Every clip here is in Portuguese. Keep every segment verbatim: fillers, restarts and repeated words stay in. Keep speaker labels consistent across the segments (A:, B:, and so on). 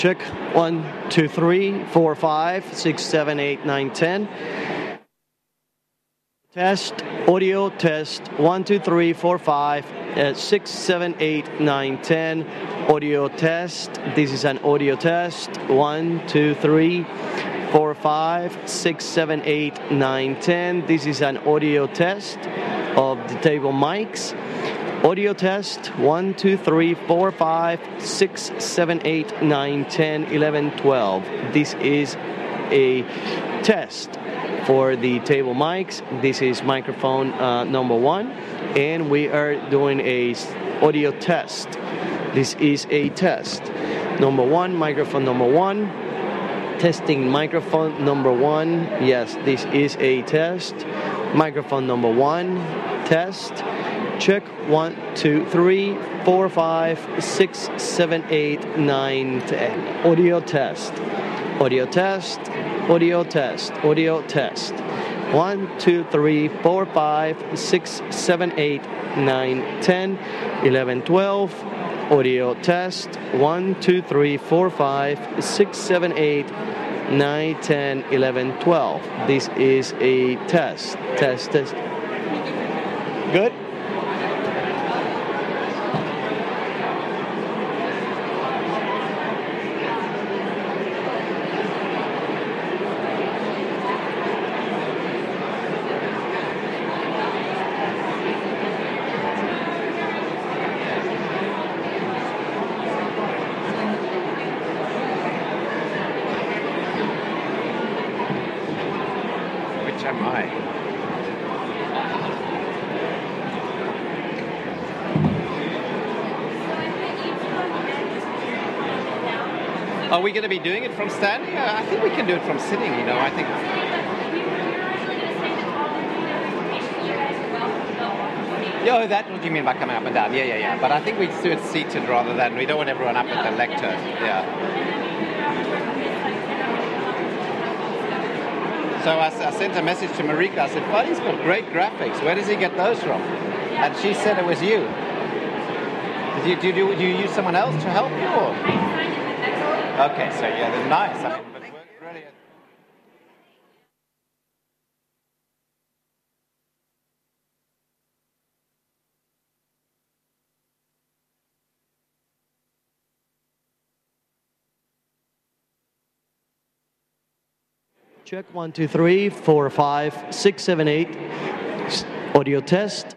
A: check. One, two, three, four, five, six, seven, eight, nine, ten. Test, audio test. One, two, three, four, five, uh, six, seven, eight, nine, ten. Audio test. This is an audio test. One, two, three, four, five, six, seven, eight, nine, ten. This is an audio test of the table mics. Audio test. One, two, three, four, five, six, seven, eight, nine, ten, eleven, twelve. This is a test for the table mics. This is microphone uh, number one, and we are doing a audio test. This is a test. Number one, microphone number one. Testing microphone number one. Yes, this is a test. Microphone number one. Test. Check. One, two, three, four, five, six, seven, eight, nine, ten. Audio test. Audio test. Audio test. Audio test. One, two, three, four, five, six, seven, eight, nine, ten, eleven, twelve. Audio test. One, two, three, four, five, six, seven, eight, nine, ten, eleven, twelve. This is a test. Test, test. Good?
B: Are we going to be doing it from standing? Uh, I think we can do it from sitting, you know, I think. Yeah, that's what you mean by coming up and down. Yeah, yeah, yeah. But I think we do it seated rather than, we don't want everyone up at the lectern. Yeah. So I, I sent a message to Marika. I said, Buddy's got great graphics. Where does he get those from? And she said it was you. Did you, do, you, do you use someone else to help you? Or? Okay, so yeah, they're nice. I mean, but it worked brilliant.
A: Check. One, two, three, four, five, six, seven, eight. Audio test.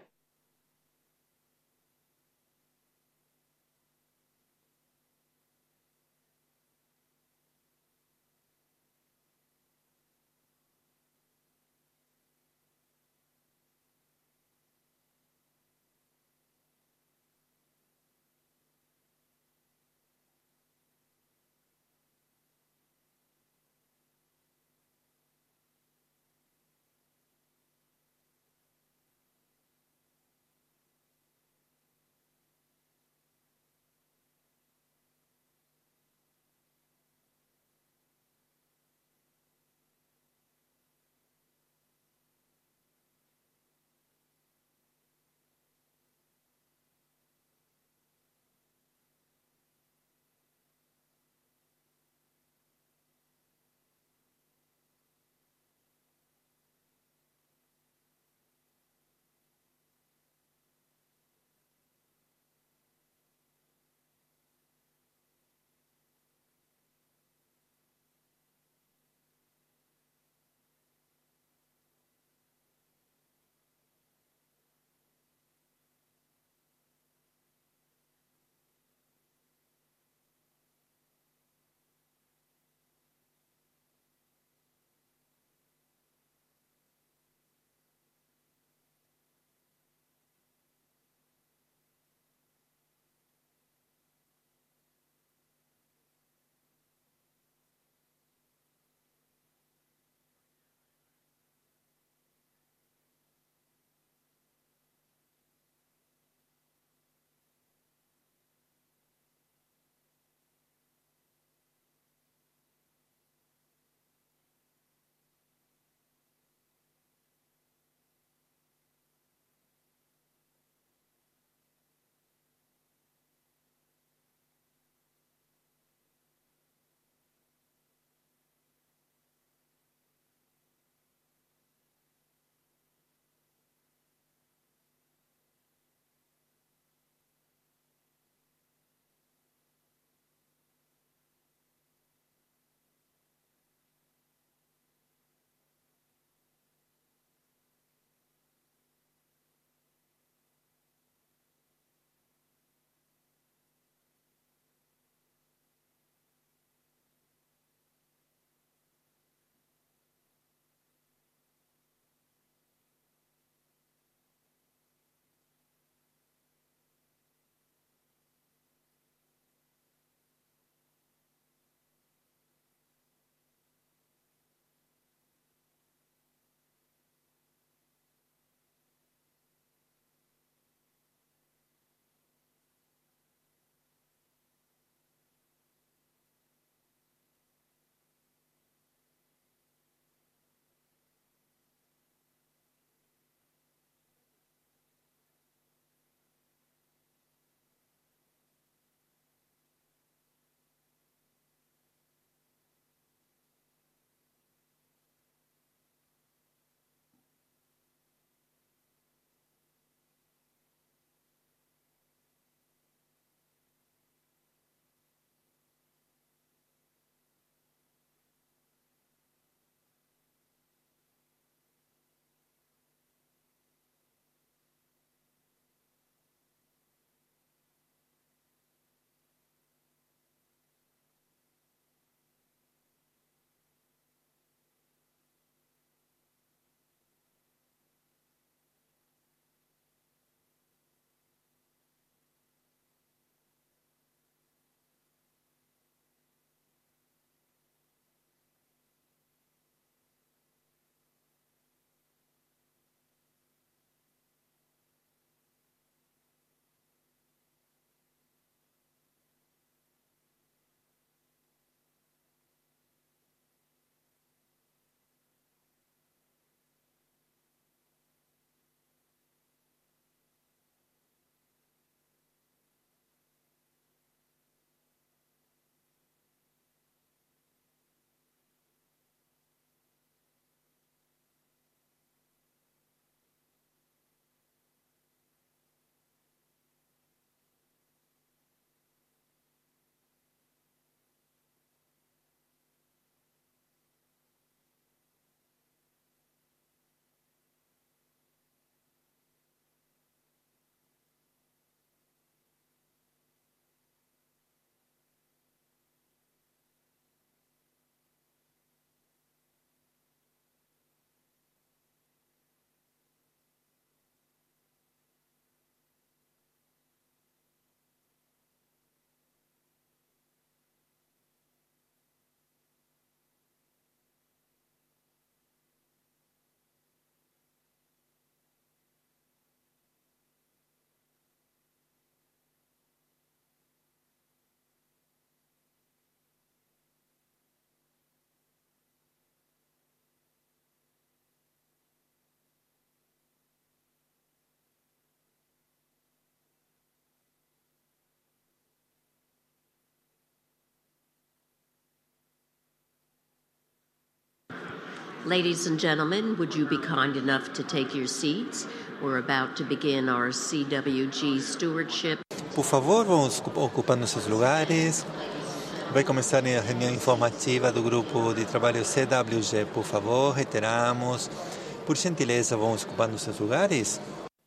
C: Ladies and gentlemen, would you be kind enough to take your seats? We're about to begin our C W G stewardship.
D: Por favor, vamos ocupando seus lugares. Vai começar a reunião informativa do grupo de trabalho C W G. Por favor, reiteramos. Por gentileza, vamos ocupando seus lugares.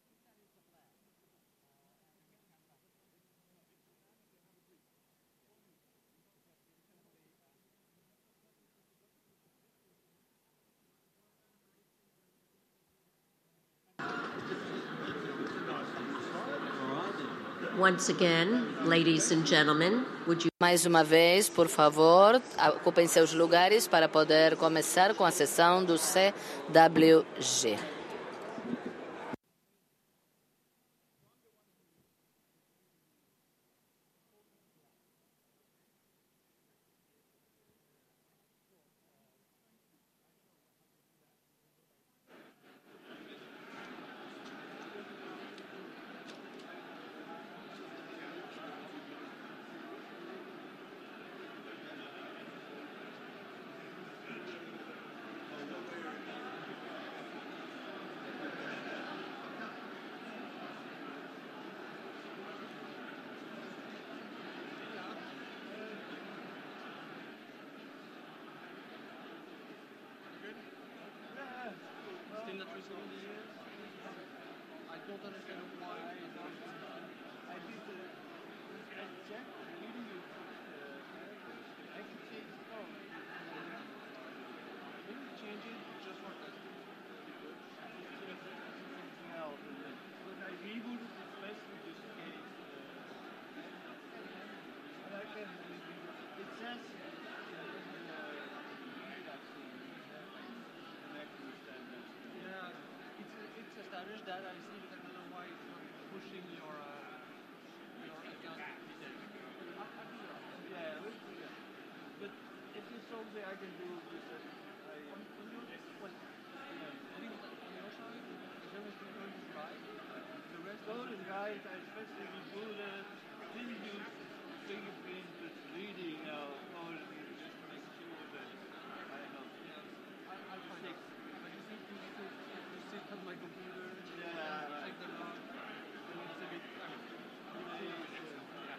C: Once again, ladies and gentlemen, would you...
E: Mais uma vez, por favor, ocupem seus lugares para poder começar com a sessão do C W G.
F: That I see, but I don't know why it's not pushing your uh, your account details. Yeah, let's do that. But if it's something I can do with that, I on, on your what? Yeah, I think on your side, is everything going to right? The rest all is right. I especially the bullet, didn't use fingerprint, just reading now. All just to make sure that I don't know. Yeah, I, I'll find out. I just need to to, to sit on my computer. Yeah, check them out. And it's a bit, I mean, it's, uh, yeah.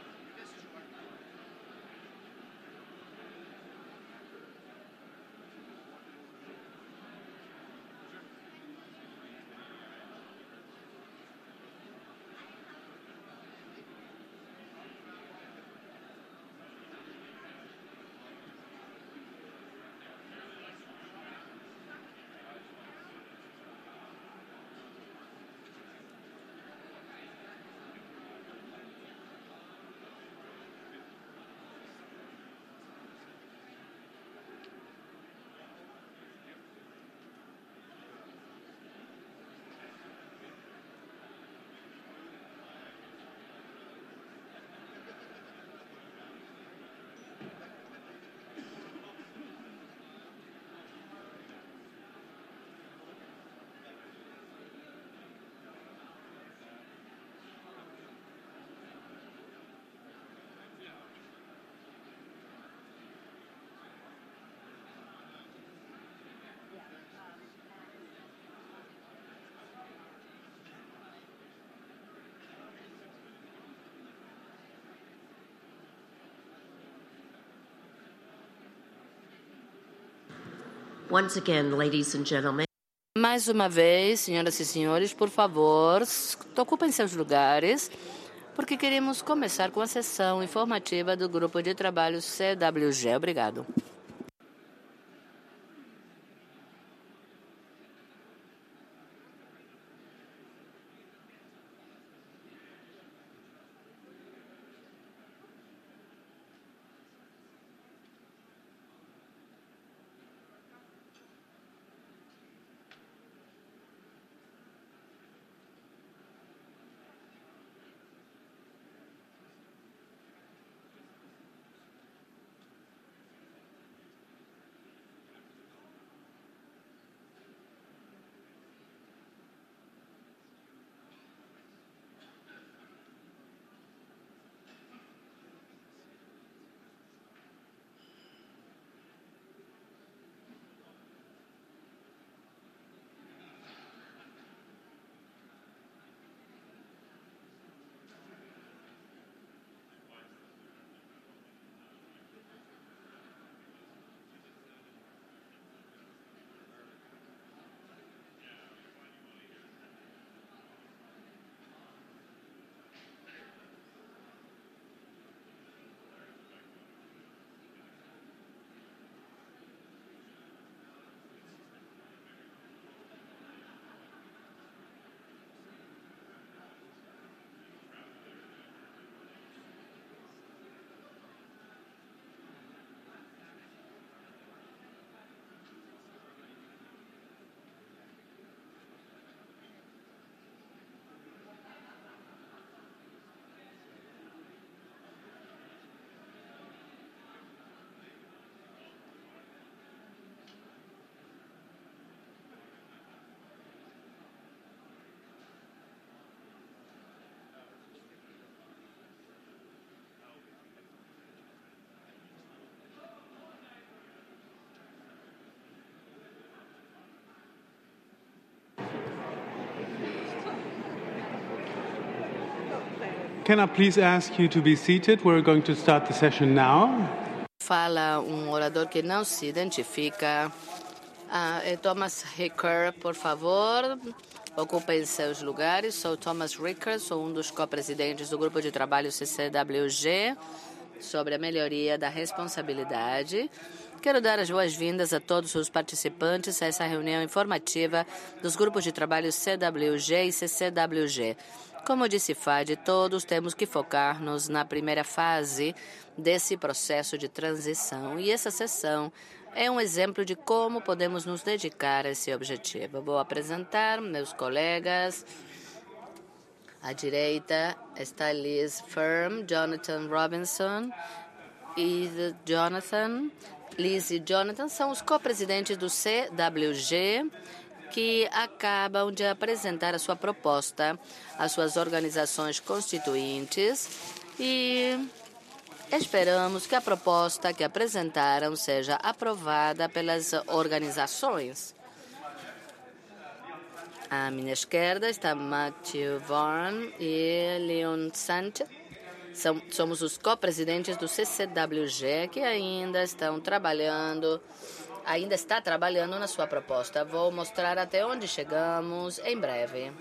C: Once again, ladies and gentlemen.
E: Mais uma vez, senhoras e senhores, por favor, ocupem seus lugares, porque queremos começar com a sessão informativa do grupo de trabalho C W G. Obrigado.
G: can I please ask you to be seated? We're going to start the session now.
E: Fala um orador que não se identifica. Ah, é Thomas Ricker, por favor, ocupem seus lugares. Sou Thomas Ricker, sou um dos co-presidentes do grupo de trabalho C C W G sobre a melhoria da responsabilidade. Quero dar as boas-vindas a todos os participantes a essa reunião informativa dos grupos de trabalho C W G e C C W G. Como disse Fadi, todos temos que focar-nos na primeira fase desse processo de transição. E essa sessão é um exemplo de como podemos nos dedicar a esse objetivo. Vou apresentar meus colegas. À direita está Liz Firm, Jonathan Robinson e Jonathan. Liz e Jonathan são os co-presidentes do C W G, que acabam de apresentar a sua proposta às suas organizações constituintes e esperamos que a proposta que apresentaram seja aprovada pelas organizações. À minha esquerda está Matthew Vaughan e Leon Sanchez. São, somos os co-presidentes do C C W G que ainda estão trabalhando, ainda está trabalhando na sua proposta. Vou mostrar até onde chegamos em breve.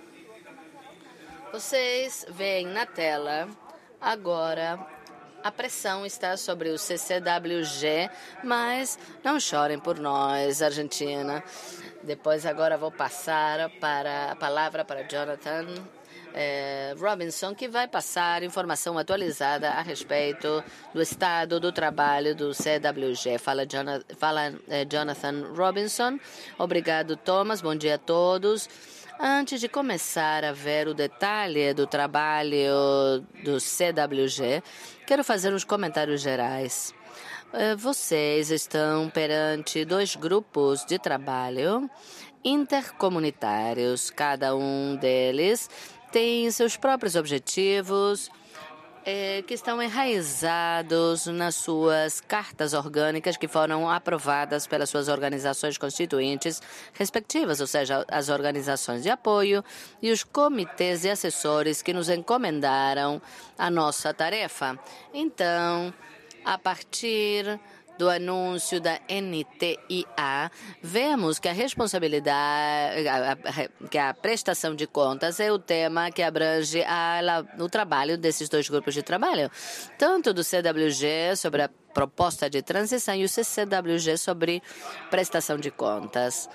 E: Vocês veem na tela agora. A pressão está sobre o C C W G, mas não chorem por nós, Argentina. Depois agora vou passar para a palavra para Jonathan eh, Robinson, que vai passar informação atualizada a respeito do estado do trabalho do C W G. Fala, Jonathan, fala eh, Jonathan Robinson. Obrigado, Thomas. Bom dia a todos. Antes de começar a ver o detalhe do trabalho do C W G, quero fazer uns comentários gerais. Vocês estão perante dois grupos de trabalho intercomunitários. Cada um deles tem seus próprios objetivos, É, que estão enraizados nas suas cartas orgânicas que foram aprovadas pelas suas organizações constituintes respectivas, ou seja, as organizações de apoio e os comitês e assessores que nos encomendaram a nossa tarefa. Então, a partir do anúncio da N T I A, vemos que a responsabilidade, a, a, que a prestação de contas é o tema que abrange a, a, o trabalho desses dois grupos de trabalho, tanto do C W G sobre a proposta de transição e o C C W G sobre prestação de contas.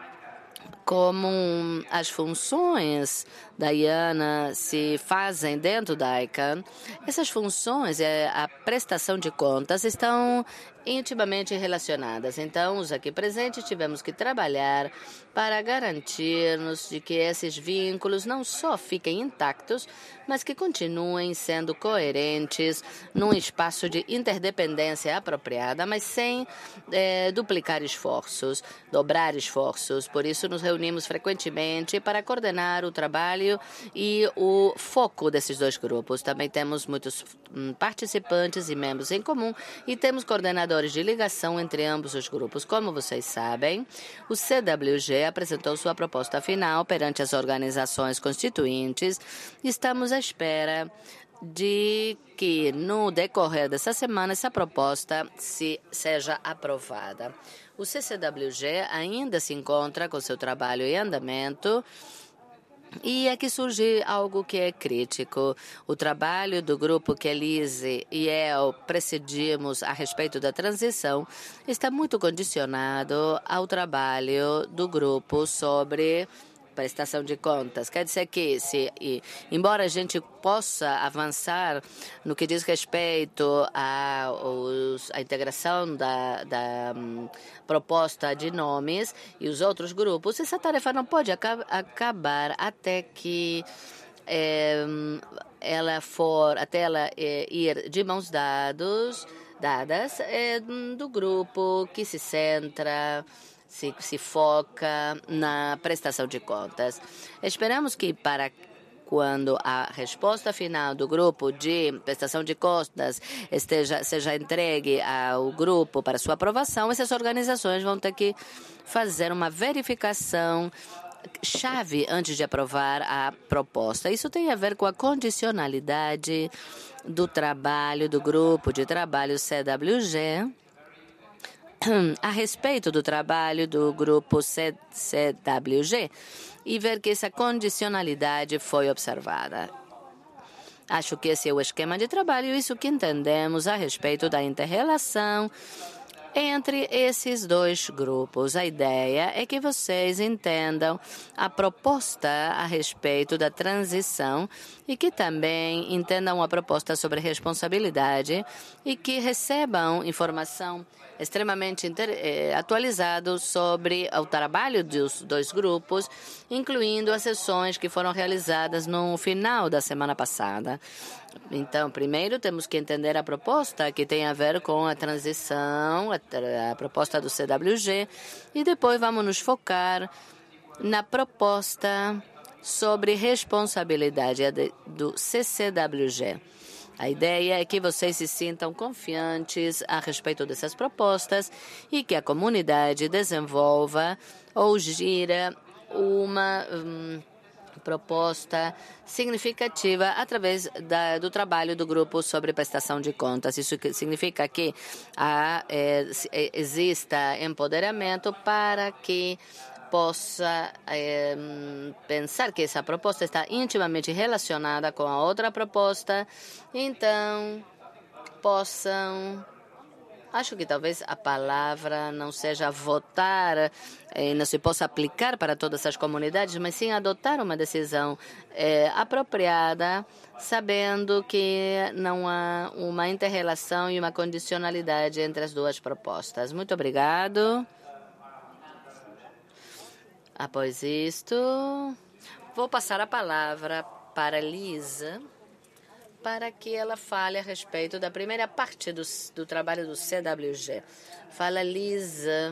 E: Como as funções da I A N A se fazem dentro da I C A N, essas funções e a prestação de contas estão intimamente relacionadas. Então, os aqui presentes tivemos que trabalhar para garantir-nos de que esses vínculos não só fiquem intactos, mas que continuem sendo coerentes num espaço de interdependência apropriada, mas sem é, duplicar esforços, dobrar esforços. Por isso, nos reunimos frequentemente para coordenar o trabalho e o foco desses dois grupos. Também temos muitos hum, participantes e membros em comum e temos coordenadores de ligação entre ambos os grupos. Como vocês sabem, o C W G apresentou sua proposta final perante as organizações constituintes e estamos à espera de que, no decorrer dessa semana, essa proposta se, seja aprovada. O C C W G ainda se encontra com seu trabalho em andamento. E aqui surge algo que é crítico. O trabalho do grupo que Elise e eu presidimos a respeito da transição está muito condicionado ao trabalho do grupo sobre prestação de contas. Quer dizer que, se, e, embora a gente possa avançar no que diz respeito à a integração da, da um, proposta de nomes e os outros grupos, essa tarefa não pode aca acabar até que é, ela for, até ela é, ir de mãos dados, dadas é, do grupo que se centra Se, se foca na prestação de contas. Esperamos que para quando a resposta final do grupo de prestação de contas esteja, seja entregue ao grupo para sua aprovação, essas organizações vão ter que fazer uma verificação chave antes de aprovar a proposta. Isso tem a ver com a condicionalidade do trabalho do grupo de trabalho C W G a respeito do trabalho do grupo C W G e ver que essa condicionalidade foi observada. Acho que esse é o esquema de trabalho, isso que entendemos a respeito da inter-relação entre esses dois grupos. A ideia é que vocês entendam a proposta a respeito da transição e que também entendam a proposta sobre responsabilidade e que recebam informação extremamente eh, atualizada sobre o trabalho dos dois grupos, incluindo as sessões que foram realizadas no final da semana passada. Então, primeiro temos que entender a proposta que tem a ver com a transição, a, a proposta do C W G, e depois vamos nos focar na proposta sobre responsabilidade do C C W G. A ideia é que vocês se sintam confiantes a respeito dessas propostas e que a comunidade desenvolva ou gira uma hum, proposta significativa através da, do trabalho do grupo sobre prestação de contas. Isso significa que há, é, exista empoderamento para que possa é, pensar que essa proposta está intimamente relacionada com a outra proposta, então possam... Acho que talvez a palavra não seja votar, eh, não se possa aplicar para todas as comunidades, mas sim adotar uma decisão eh, apropriada, sabendo que não há uma inter-relação e uma condicionalidade entre as duas propostas. Muito obrigado. Após isto, vou passar a palavra para Lisa, para que ela fale a respeito da primeira parte do, do trabalho do C W G. Fala, Lisa.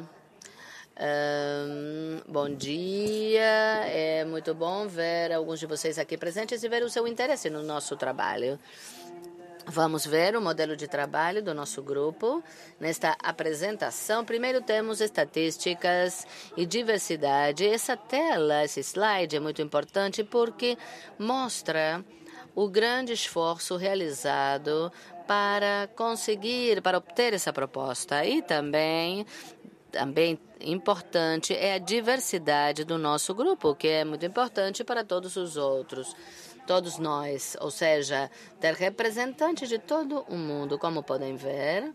E: Um, bom dia. É muito bom ver alguns de vocês aqui presentes e ver o seu interesse no nosso trabalho. Vamos ver o modelo de trabalho do nosso grupo. Nesta apresentação, primeiro temos estatísticas e diversidade. Essa tela, esse slide é muito importante porque mostra o grande esforço realizado para conseguir, para obter essa proposta. E também, também importante é a diversidade do nosso grupo, que é muito importante para todos os outros, todos nós. Ou seja, ter representantes de todo o mundo, como podem ver.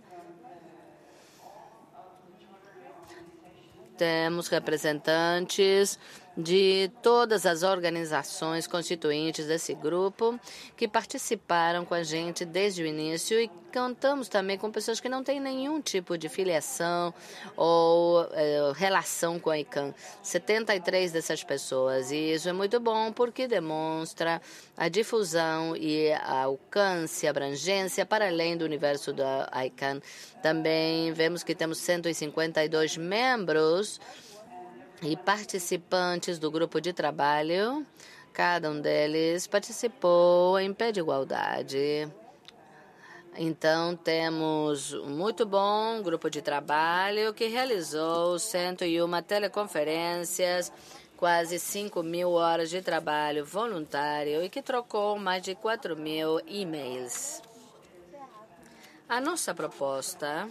E: Temos representantes de todas as organizações constituintes desse grupo que participaram com a gente desde o início e contamos também com pessoas que não têm nenhum tipo de filiação ou eh, relação com a I C A N. setenta e três dessas pessoas. E isso é muito bom porque demonstra a difusão e a alcance, a abrangência para além do universo da I C A N. Também vemos que temos cento e cinquenta e dois membros e participantes do grupo de trabalho. Cada um deles participou em pé de igualdade. Então, temos um muito bom grupo de trabalho que realizou cento e uma teleconferências, quase cinco mil horas de trabalho voluntário e que trocou mais de quatro mil e-mails. A nossa proposta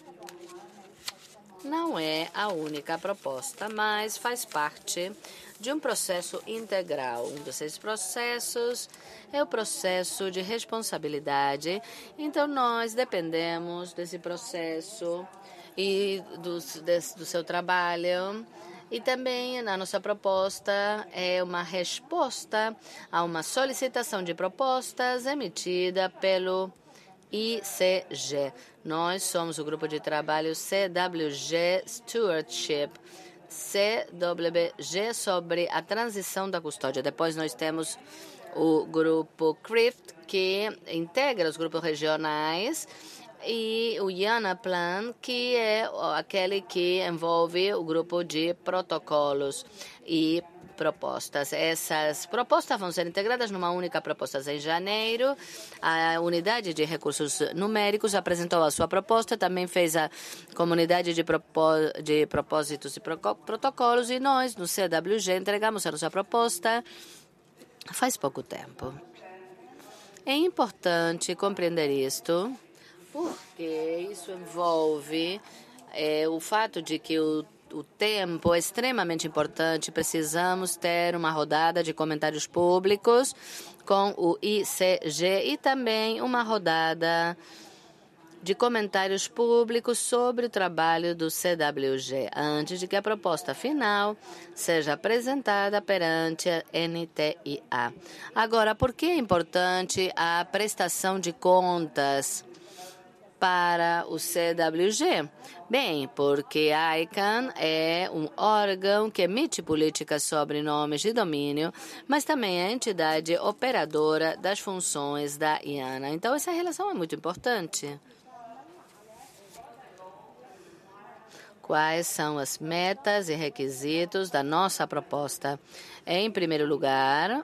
E: não é a única proposta, mas faz parte de um processo integral. Um desses processos é o processo de responsabilidade. Então, nós dependemos desse processo e do, desse, do seu trabalho. E também a nossa proposta é uma resposta a uma solicitação de propostas emitida pelo I C G. Nós somos o grupo de trabalho C W G Stewardship, C W G sobre a transição da custódia. Depois nós temos o grupo C R I F T, que integra os grupos regionais, e o IANA Plan, que é aquele que envolve o grupo de protocolos e propostas. Essas propostas vão ser integradas numa única proposta. Em janeiro, a Unidade de Recursos Numéricos apresentou a sua proposta, também fez a Comunidade de, propó de Propósitos e Protocolos, e nós, no C W G, entregamos a nossa proposta faz pouco tempo. É importante compreender isto, porque isso envolve é, o fato de que o O tempo é extremamente importante. Precisamos ter uma rodada de comentários públicos com o I C G e também uma rodada de comentários públicos sobre o trabalho do C W G, antes de que a proposta final seja apresentada perante a N T I A. Agora, por que é importante a prestação de contas para o C W G? Bem, porque a I C A N é um órgão que emite políticas sobre nomes de domínio, mas também é a entidade operadora das funções da I A N A. Então, essa relação é muito importante. Quais são as metas e requisitos da nossa proposta? Em primeiro lugar,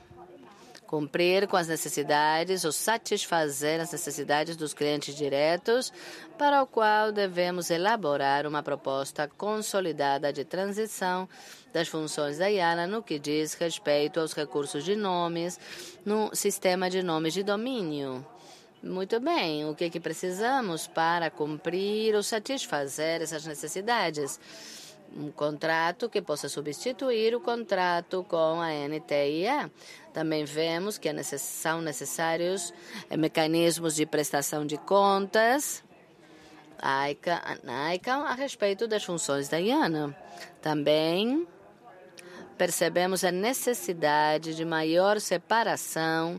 E: cumprir com as necessidades ou satisfazer as necessidades dos clientes diretos, para o qual devemos elaborar uma proposta consolidada de transição das funções da I A N A no que diz respeito aos recursos de nomes no sistema de nomes de domínio. Muito bem, o que, que precisamos para cumprir ou satisfazer essas necessidades? Um contrato que possa substituir o contrato com a N T I A. Também vemos que são necessários mecanismos de prestação de contas na I C A N a respeito das funções da I A N A. Também percebemos a necessidade de maior separação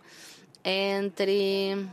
E: entre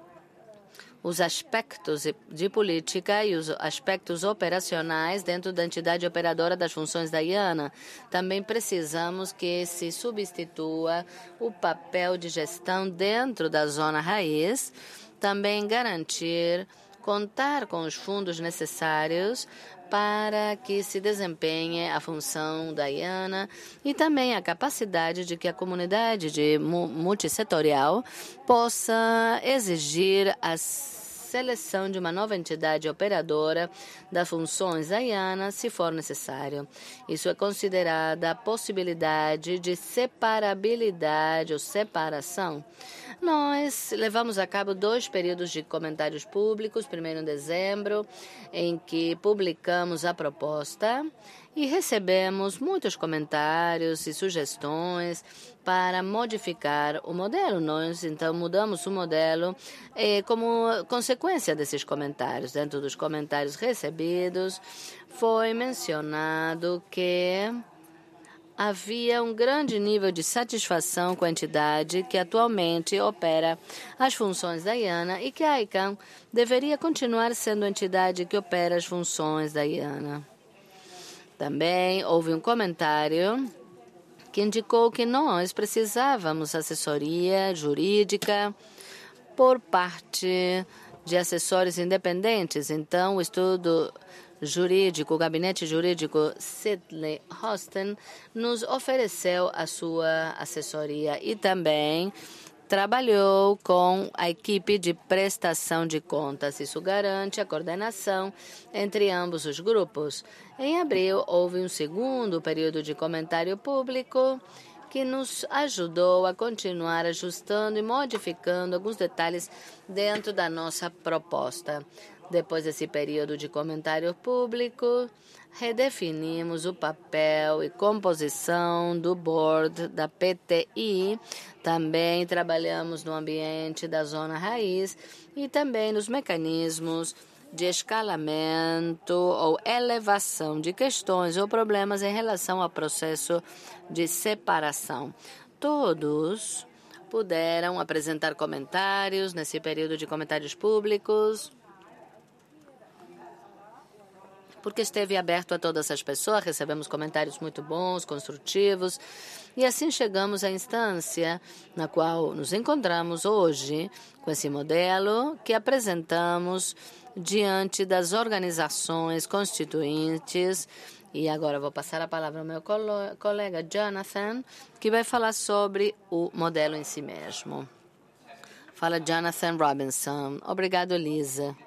E: os aspectos de política e os aspectos operacionais dentro da entidade operadora das funções da I A N A. Também precisamos que se substitua o papel de gestão dentro da zona raiz, também garantir contar com os fundos necessários para que se desempenhe a função da I A N A e também a capacidade de que a comunidade de multissetorial possa exigir a seleção de uma nova entidade operadora das funções da I A N A, se for necessário. Isso é considerada a possibilidade de separabilidade ou separação. Nós levamos a cabo dois períodos de comentários públicos, primeiro em dezembro, em que publicamos a proposta e recebemos muitos comentários e sugestões para modificar o modelo. Nós, então, mudamos o modelo eh, como consequência desses comentários. Dentro dos comentários recebidos, foi mencionado que havia um grande nível de satisfação com a entidade que atualmente opera as funções da I A N A e que a I C A N deveria continuar sendo a entidade que opera as funções da I A N A. Também houve um comentário que indicou que nós precisávamos assessoria jurídica por parte de assessores independentes. Então, o estudo jurídico, o gabinete jurídico Sidley Austin nos ofereceu a sua assessoria e também trabalhou com a equipe de prestação de contas. Isso garante a coordenação entre ambos os grupos. Em abril, houve um segundo período de comentário público que nos ajudou a continuar ajustando e modificando alguns detalhes dentro da nossa proposta. Depois desse período de comentário público, redefinimos o papel e composição do board da P T I. Também trabalhamos no ambiente da zona raiz e também nos mecanismos de escalamento ou elevação de questões ou problemas em relação ao processo de separação. Todos puderam apresentar comentários nesse período de comentários públicos, porque esteve aberto a todas as pessoas, recebemos comentários muito bons, construtivos, e assim chegamos à instância na qual nos encontramos hoje, com esse modelo que apresentamos diante das organizações constituintes E agora vou passar a palavra ao meu colega Jonathan, que vai falar sobre o modelo em si mesmo. Fala Jonathan Robinson. Obrigado, Lisa.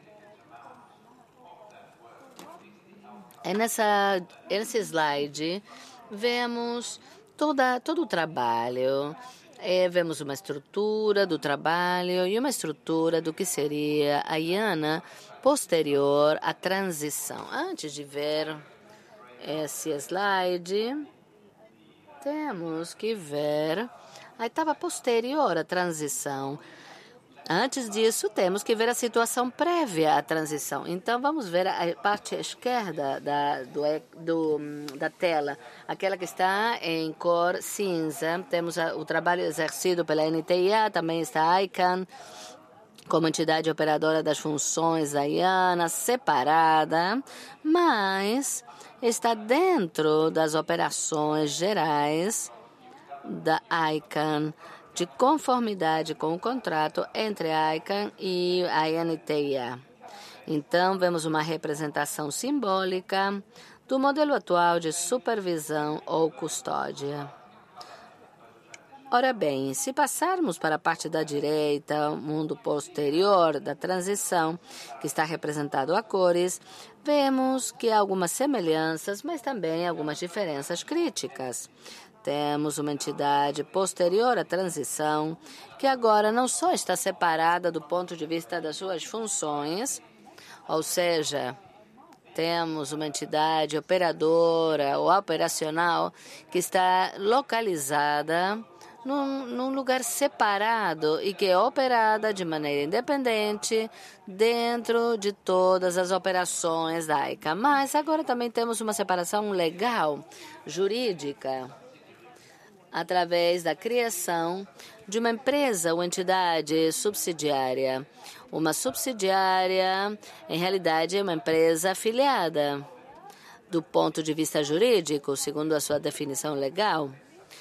E: É nessa, nesse slide, vemos toda, todo o trabalho. É, vemos uma estrutura do trabalho e uma estrutura do que seria a IANA posterior à transição. Antes de ver esse slide, temos que ver a etapa posterior à transição. Antes disso, temos que ver a situação prévia à transição. Então, vamos ver a parte esquerda da, do, do, da tela, aquela que está em cor cinza. Temos a, o trabalho exercido pela N T I A, também está a ICANN, como entidade operadora das funções da IANA, separada, mas está dentro das operações gerais da ICANN, de conformidade com o contrato entre a ICANN e a N T I A. Então, vemos uma representação simbólica do modelo atual de supervisão ou custódia. Ora bem, se passarmos para a parte da direita, o mundo posterior da transição, que está representado a cores, vemos que há algumas semelhanças, mas também algumas diferenças críticas. Temos uma entidade posterior à transição, que agora não só está separada do ponto de vista das suas funções, ou seja, temos uma entidade operadora ou operacional que está localizada num, num lugar separado e que é operada de maneira independente dentro de todas as operações da ICANN. Mas agora também temos uma separação legal, jurídica, através da criação de uma empresa ou entidade subsidiária. Uma subsidiária, em realidade, é uma empresa afiliada. Do ponto de vista jurídico, segundo a sua definição legal,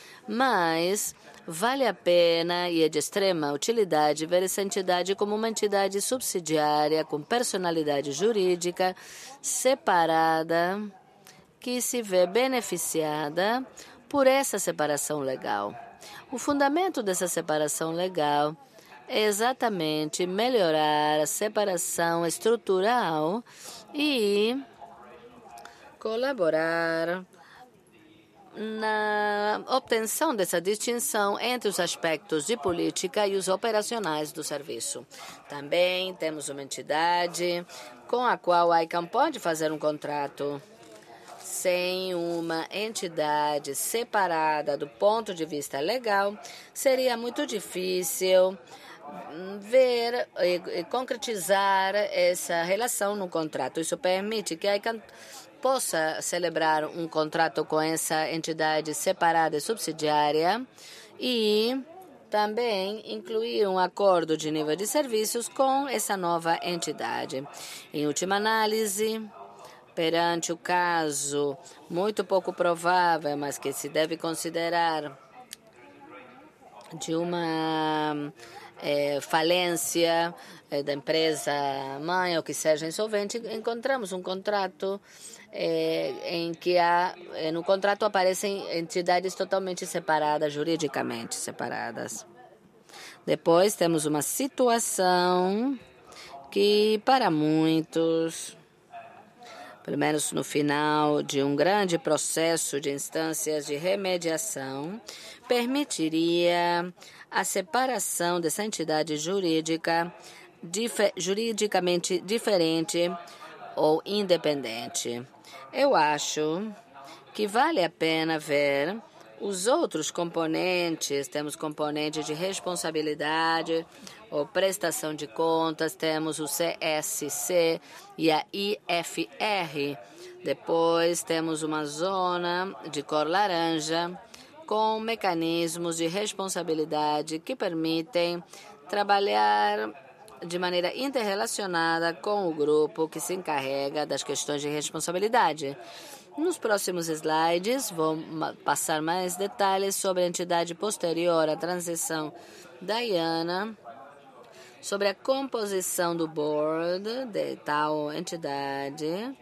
E: mas vale a pena e é de extrema utilidade ver essa entidade como uma entidade subsidiária com personalidade jurídica separada que se vê beneficiada por essa separação legal. O fundamento dessa separação legal é exatamente melhorar a separação estrutural e colaborar na obtenção dessa distinção entre os aspectos de política e os operacionais do serviço. Também temos uma entidade com a qual a ICANN pode fazer um contrato. Sem uma entidade separada do ponto de vista legal, seria muito difícil ver e concretizar essa relação no contrato. Isso permite que a ICANN possa celebrar um contrato com essa entidade separada e subsidiária e também incluir um acordo de nível de serviços com essa nova entidade. Em última análise, perante o caso muito pouco provável, mas que se deve considerar de uma é, falência é, da empresa mãe ou que seja insolvente, encontramos um contrato é, em que há, é, no contrato aparecem entidades totalmente separadas, juridicamente separadas. Depois temos uma situação que para muitos, pelo menos no final de um grande processo de instâncias de remediação, permitiria a separação dessa entidade jurídica dif- juridicamente diferente ou independente. Eu acho que vale a pena ver os outros componentes. Temos componente de responsabilidade ou prestação de contas, temos o C S C e a I F R. Depois temos uma zona de cor laranja com mecanismos de responsabilidade que permitem trabalhar de maneira interrelacionada com o grupo que se encarrega das questões de responsabilidade. Nos próximos slides, vou passar mais detalhes sobre a entidade posterior à transição da IANA, sobre a composição do board de tal entidade,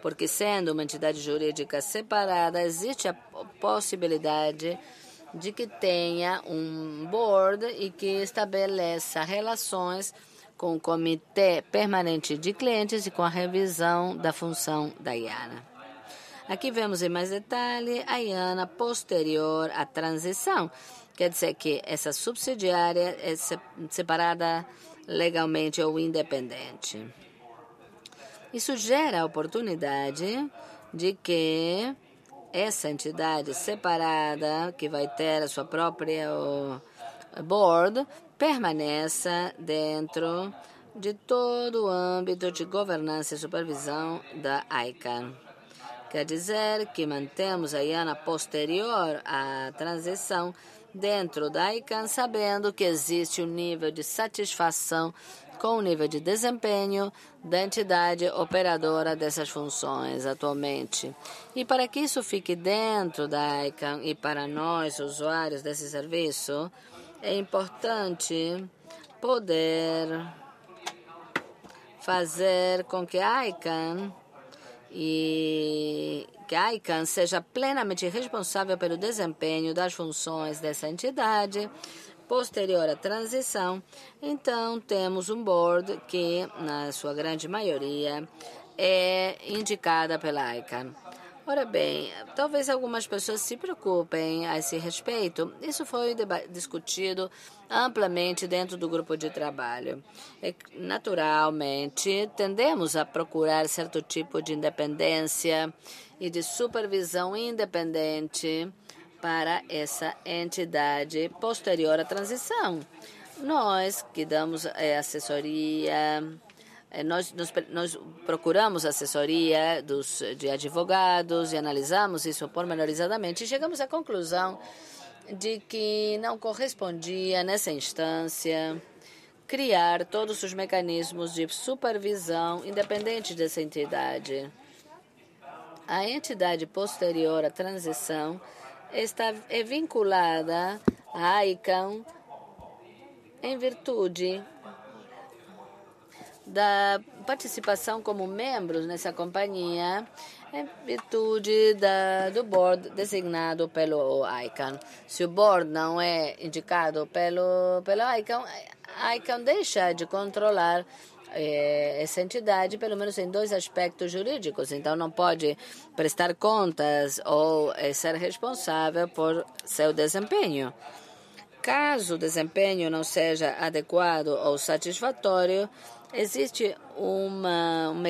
E: porque sendo uma entidade jurídica separada, existe a possibilidade de que tenha um board e que estabeleça relações com o Comitê Permanente de Clientes e com a revisão da função da I A N A. Aqui vemos em mais detalhe a I A N A posterior à transição. Quer dizer que essa subsidiária é separada legalmente ou independente. Isso gera a oportunidade de que essa entidade separada, que vai ter a sua própria board, permaneça dentro de todo o âmbito de governança e supervisão da I C A N. Quer dizer que mantemos a I A N A posterior à transição dentro da I C A N, sabendo que existe um nível de satisfação com o nível de desempenho da entidade operadora dessas funções atualmente. E para que isso fique dentro da I C A N e para nós, usuários desse serviço, é importante poder fazer com que a I C A N e que a I C A N seja plenamente responsável pelo desempenho das funções dessa entidade posterior à transição. Então, temos um board que, na sua grande maioria, é indicada pela I C A N. Ora bem, talvez algumas pessoas se preocupem a esse respeito. Isso foi discutido amplamente dentro do grupo de trabalho. E, naturalmente, tendemos a procurar certo tipo de independência e de supervisão independente para essa entidade posterior à transição. Nós que damos é, assessoria... Nós, nós, nós procuramos assessoria dos, de advogados e analisamos isso pormenorizadamente e chegamos à conclusão de que não correspondia, nessa instância, criar todos os mecanismos de supervisão independente dessa entidade. A entidade posterior à transição está, é vinculada à I C A N em virtude da participação como membros nessa companhia em virtude da, do board designado pelo I C A N. Se o board não é indicado pelo, pelo I C A N, a I C A N deixa de controlar eh, essa entidade, pelo menos em dois aspectos jurídicos. Então, não pode prestar contas ou eh, ser responsável por seu desempenho. Caso o desempenho não seja adequado ou satisfatório, existe uma, um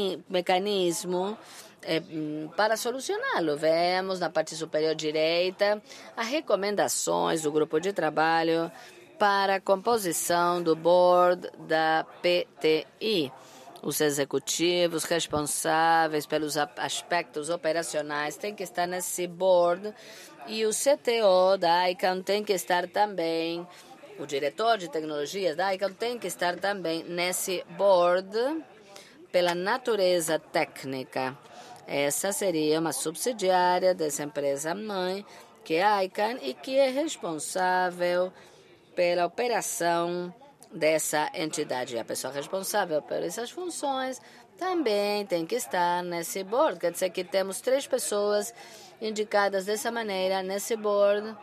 E: mecanismo é, para solucioná-lo. Vemos na parte superior direita as recomendações do grupo de trabalho para a composição do board da P T I. Os executivos responsáveis pelos aspectos operacionais têm que estar nesse board e o C T O da I C A N tem que estar também. O diretor de tecnologias da I C A N tem que estar também nesse board pela natureza técnica. Essa seria uma subsidiária dessa empresa mãe, que é a I C A N, e que é responsável pela operação dessa entidade. A pessoa responsável por essas funções também tem que estar nesse board. Quer dizer que temos três pessoas indicadas dessa maneira nesse board,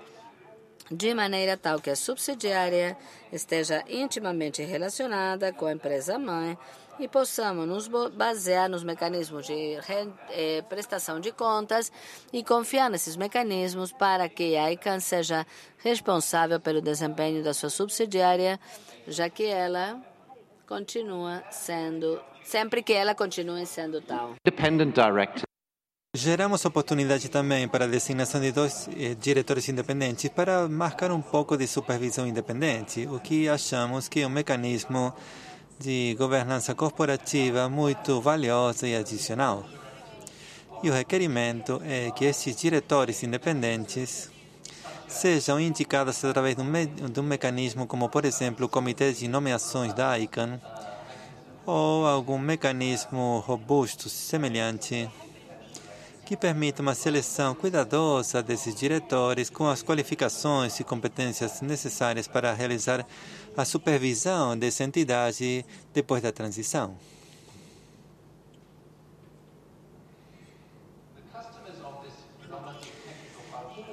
E: de maneira tal que a subsidiária esteja intimamente relacionada com a empresa-mãe e possamos nos basear nos mecanismos de eh, prestação de contas e confiar nesses mecanismos para que a I C A N seja responsável pelo desempenho da sua subsidiária, já que ela continua sendo, sempre que ela continue sendo tal.
B: Independent director.
D: Geramos oportunidade também para a designação de dois eh, diretores independentes para marcar um pouco de supervisão independente, o que achamos que é um mecanismo de governança corporativa muito valiosa e adicional. E o requerimento é que esses diretores independentes sejam indicados através de um, me de um mecanismo como, por exemplo, o Comitê de Nomeações da I C A N ou algum mecanismo robusto semelhante que permita uma seleção cuidadosa desses diretores com as qualificações e competências necessárias para realizar a supervisão dessa entidade depois da transição.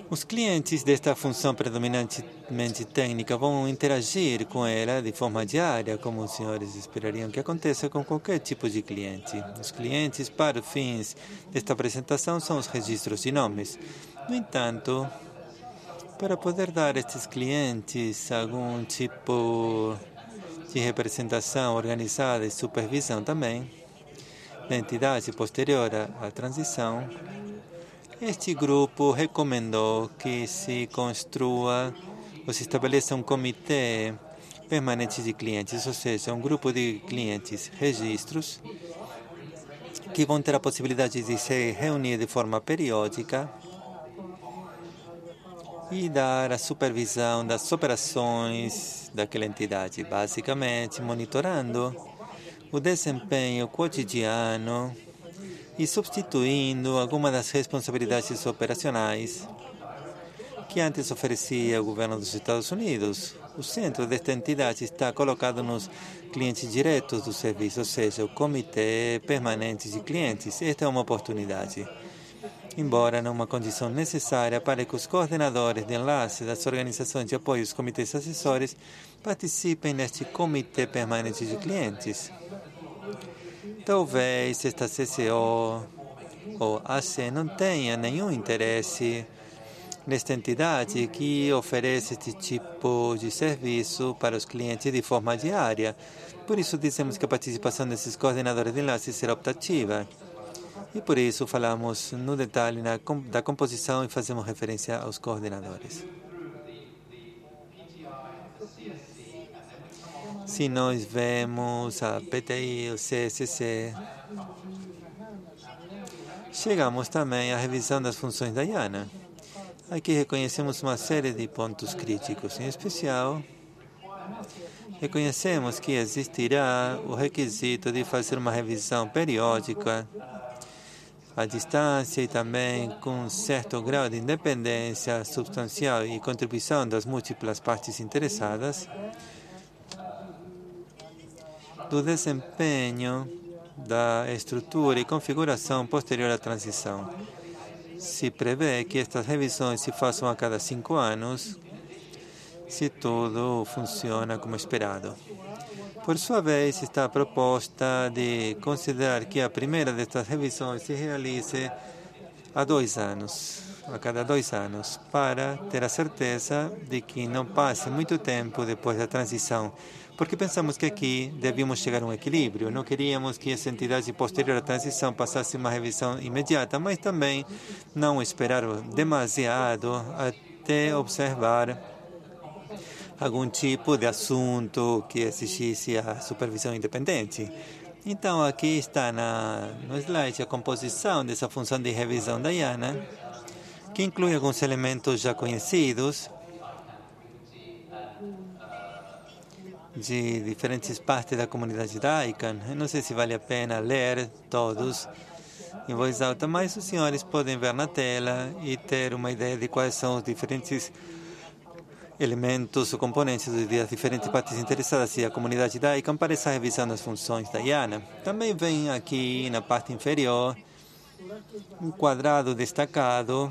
D: Os clientes desta função predominantemente técnica vão interagir com ela de forma diária, como os senhores esperariam que aconteça com qualquer tipo de cliente. Os clientes, para fins desta apresentação, são os registros de nomes. No entanto, para poder dar a estes clientes algum tipo de representação organizada e supervisão também da entidade posterior à transição, este grupo recomendou que se construa ou se estabeleça um comitê permanente de clientes, ou seja, um grupo de clientes, registros, que vão ter a possibilidade de se reunir de forma periódica e dar a supervisão das operações daquela entidade, basicamente monitorando o desempenho cotidiano e substituindo algumas das responsabilidades operacionais que antes oferecia o governo dos Estados Unidos. O centro desta entidade está colocado nos clientes diretos do serviço, ou seja, o Comitê Permanente de Clientes. Esta é uma oportunidade, embora não uma condição necessária para que os coordenadores de enlace das organizações de apoio e os comitês assessores participem neste Comitê Permanente de Clientes. Talvez esta C C O ou A C não tenha nenhum interesse nesta entidade que oferece este tipo de serviço para os clientes de forma diária. Por isso, dizemos que a participação desses coordenadores de enlace será optativa. E por isso falamos no detalhe na, da composição e fazemos referência aos coordenadores. Se nós vemos a P T I, o C S C, chegamos também à revisão das funções da IANA. Aqui reconhecemos uma série de pontos críticos. Em especial, reconhecemos que existirá o requisito de fazer uma revisão periódica à distância e também com um certo grau de independência substancial e contribuição das múltiplas partes interessadas do desempenho da estrutura e configuração posterior à transição. Se prevê que estas revisões se façam a cada cinco anos, se tudo funciona como esperado. Por sua vez, está a proposta de considerar que a primeira destas revisões se realize há dois anos, a cada dois anos, para ter a certeza de que não passe muito tempo depois da transição, porque pensamos que aqui devíamos chegar a um equilíbrio. Não queríamos que essa entidade posterior à transição passasse uma revisão imediata, mas também não esperar demasiado até observar algum tipo de assunto que exigisse a supervisão independente. Então, aqui está na, no slide a composição dessa função de revisão da IANA, que inclui alguns elementos já conhecidos de diferentes partes da comunidade da I C A N. Eu não sei se vale a pena ler todos em voz alta, mas os senhores podem ver na tela e ter uma ideia de quais são os diferentes elementos ou componentes das diferentes partes interessadas e a comunidade da I C A N para essa revisão das funções da IANA. Também vem aqui na parte inferior um quadrado destacado.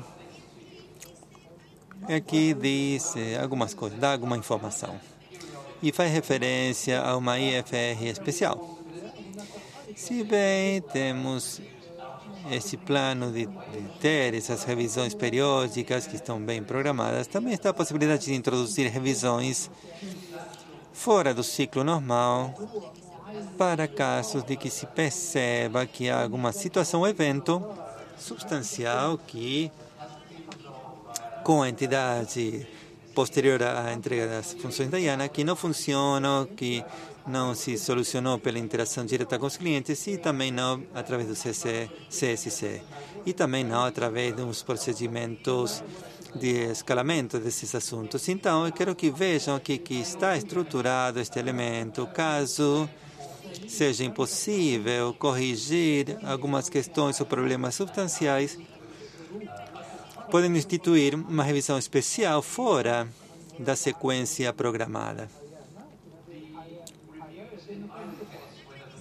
D: Aqui diz algumas coisas, dá alguma informação e faz referência a uma I F R especial. Se bem temos esse plano de, de ter essas revisões periódicas que estão bem programadas, também está a possibilidade de introduzir revisões fora do ciclo normal para casos de que se perceba que há alguma situação ou evento substancial que, com a entidade posterior à entrega das funções da IANA, que não funcionam, que não se solucionou pela interação direta com os clientes e também não através do C S C e também não através de uns procedimentos de escalamento desses assuntos. Então, eu quero que vejam aqui que está estruturado este elemento, caso seja impossível corrigir algumas questões ou problemas substanciais, podem instituir uma revisão especial fora da sequência programada.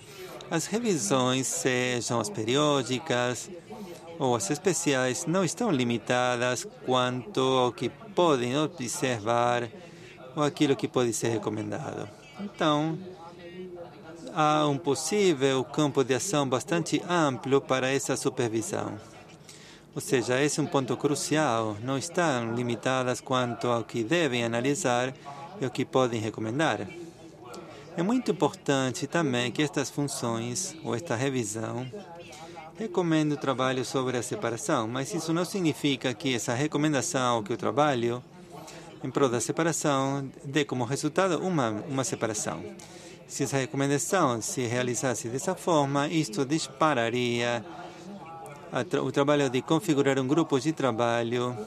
D: as revisões, sejam as periódicas ou as especiais, não estão limitadas quanto ao que podem observar ou aquilo que pode ser recomendado. Então, há um possível campo de ação bastante amplo para essa supervisão. Ou seja, esse é um ponto crucial. Não estão limitadas quanto ao que devem analisar e o que podem recomendar. É muito importante também que estas funções, ou esta revisão, recomende o trabalho sobre a separação, mas isso não significa que essa recomendação, que o trabalho em prol da separação, dê como resultado uma, uma separação. Se essa recomendação se realizasse dessa forma, isto dispararia a tra o trabalho de configurar um grupo de trabalho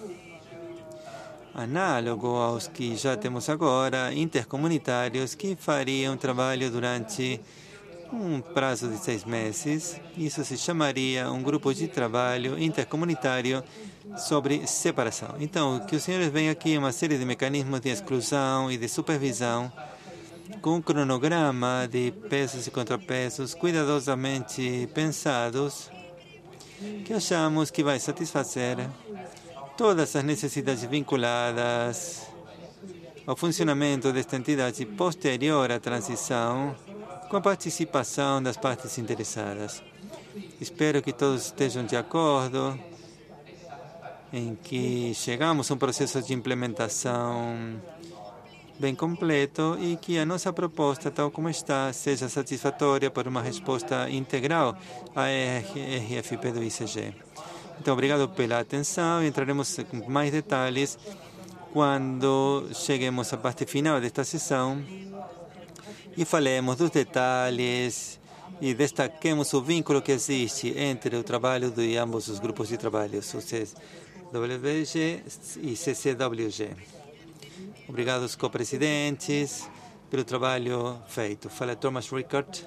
D: análogo aos que já temos agora, intercomunitários, que fariam trabalho durante um prazo de seis meses. Isso se chamaria um grupo de trabalho intercomunitário sobre separação. Então, o que os senhores veem aqui é uma série de mecanismos de exclusão e de supervisão, com um cronograma de pesos e contrapesos cuidadosamente pensados, que achamos que vai satisfazer todas as necessidades vinculadas ao funcionamento desta entidade posterior à transição, com a participação das partes interessadas. Espero que todos estejam de acordo em que chegamos a um processo de implementação bem completo e que a nossa proposta, tal como está, seja satisfatória para uma resposta integral à R F P do I C G. Então, obrigado pela atenção. Entraremos com mais detalhes quando cheguemos à parte final desta sessão e falemos dos detalhes e destaquemos o vínculo que existe entre o trabalho de ambos os grupos de trabalho, o C W G e C C W G. Obrigado aos co-presidentes pelo trabalho feito. Fala Thomas Rickert.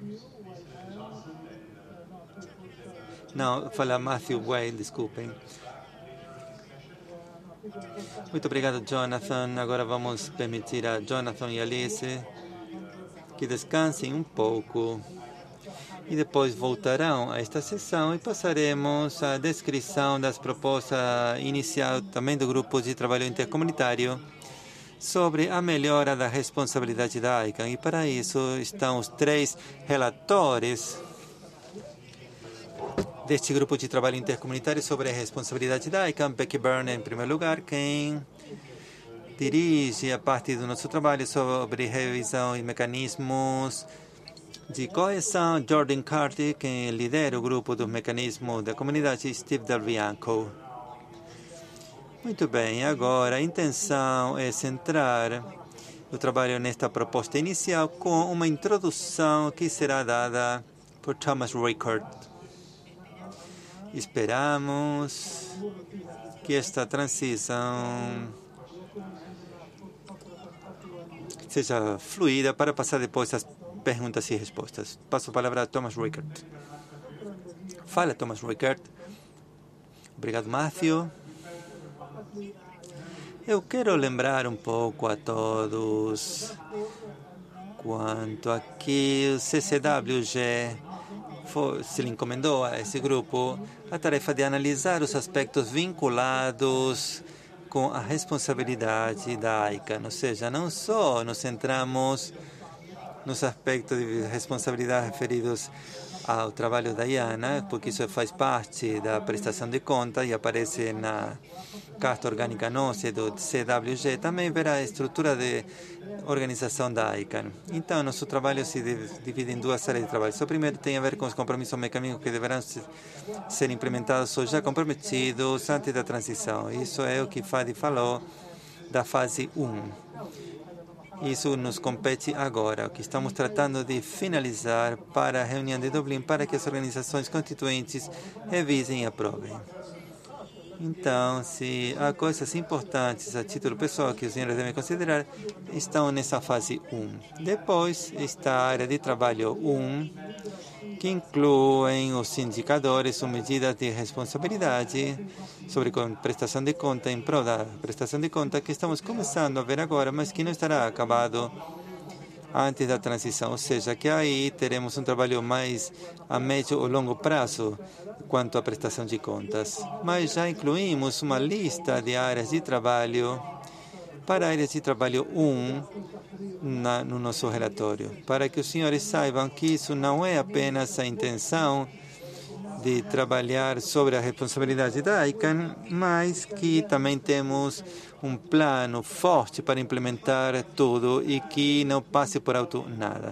D: Não, fala Matthew Whale, desculpem. Muito obrigado, Jonathan. Agora vamos permitir a Jonathan e a Alice que descansem um pouco e depois voltarão a esta sessão e passaremos à descrição das propostas inicial também do grupo de trabalho intercomunitário sobre a melhora da responsabilidade da ICANN. E para isso estão os três relatores deste grupo de trabalho intercomunitário sobre a responsabilidade da ICANN. Becky Byrne, em primeiro lugar, quem dirige a parte do nosso trabalho sobre revisão e mecanismos de correção. Jordan Carty, quem lidera o grupo do mecanismo da comunidade. Steve Del Bianco. Muito bem, agora a intenção é centrar o trabalho nesta proposta inicial com uma introdução que será dada por Thomas Rickert. Esperamos que esta transição seja fluida para passar depois às perguntas e respostas. Passo a palavra a Thomas Rickert. Fala, Thomas Rickert. Obrigado, Matthew. Eu quero lembrar um pouco a todos quanto a que o C C W G foi, se lhe encomendou a esse grupo a tarefa de analisar os aspectos vinculados com a responsabilidade da ICANN. Ou seja, não só nos centramos nos aspectos de responsabilidade referidos ao trabalho da IANA, porque isso faz parte da prestação de contas e aparece na Carta Orgânica nossa do C W G, também verá a estrutura de organização da ICANN. Então, nosso trabalho se divide em duas áreas de trabalho. O primeiro tem a ver com os compromissos mecânicos que deverão ser implementados ou já comprometidos antes da transição. Isso é o que Fadi falou da fase um. Isso nos compete agora, o que estamos tratando de finalizar para a reunião de Dublin, para que as organizações constituintes revisem e aprovem. Então, se há coisas importantes a título pessoal que os senhores devem considerar, estão nessa fase um. Depois está a área de trabalho um, que incluem os indicadores ou medidas de responsabilidade sobre prestação de conta, em prol da prestação de conta, que estamos começando a ver agora, mas que não estará acabado antes da transição, ou seja, que aí teremos um trabalho mais a médio ou longo prazo quanto à prestação de contas. Mas já incluímos uma lista de áreas de trabalho para a área de trabalho um na, no nosso relatório, para que os senhores saibam que isso não é apenas a intenção de trabalhar sobre a responsabilidade da ICANN, mas que também temos um plano forte para implementar tudo e que não passe por alto nada.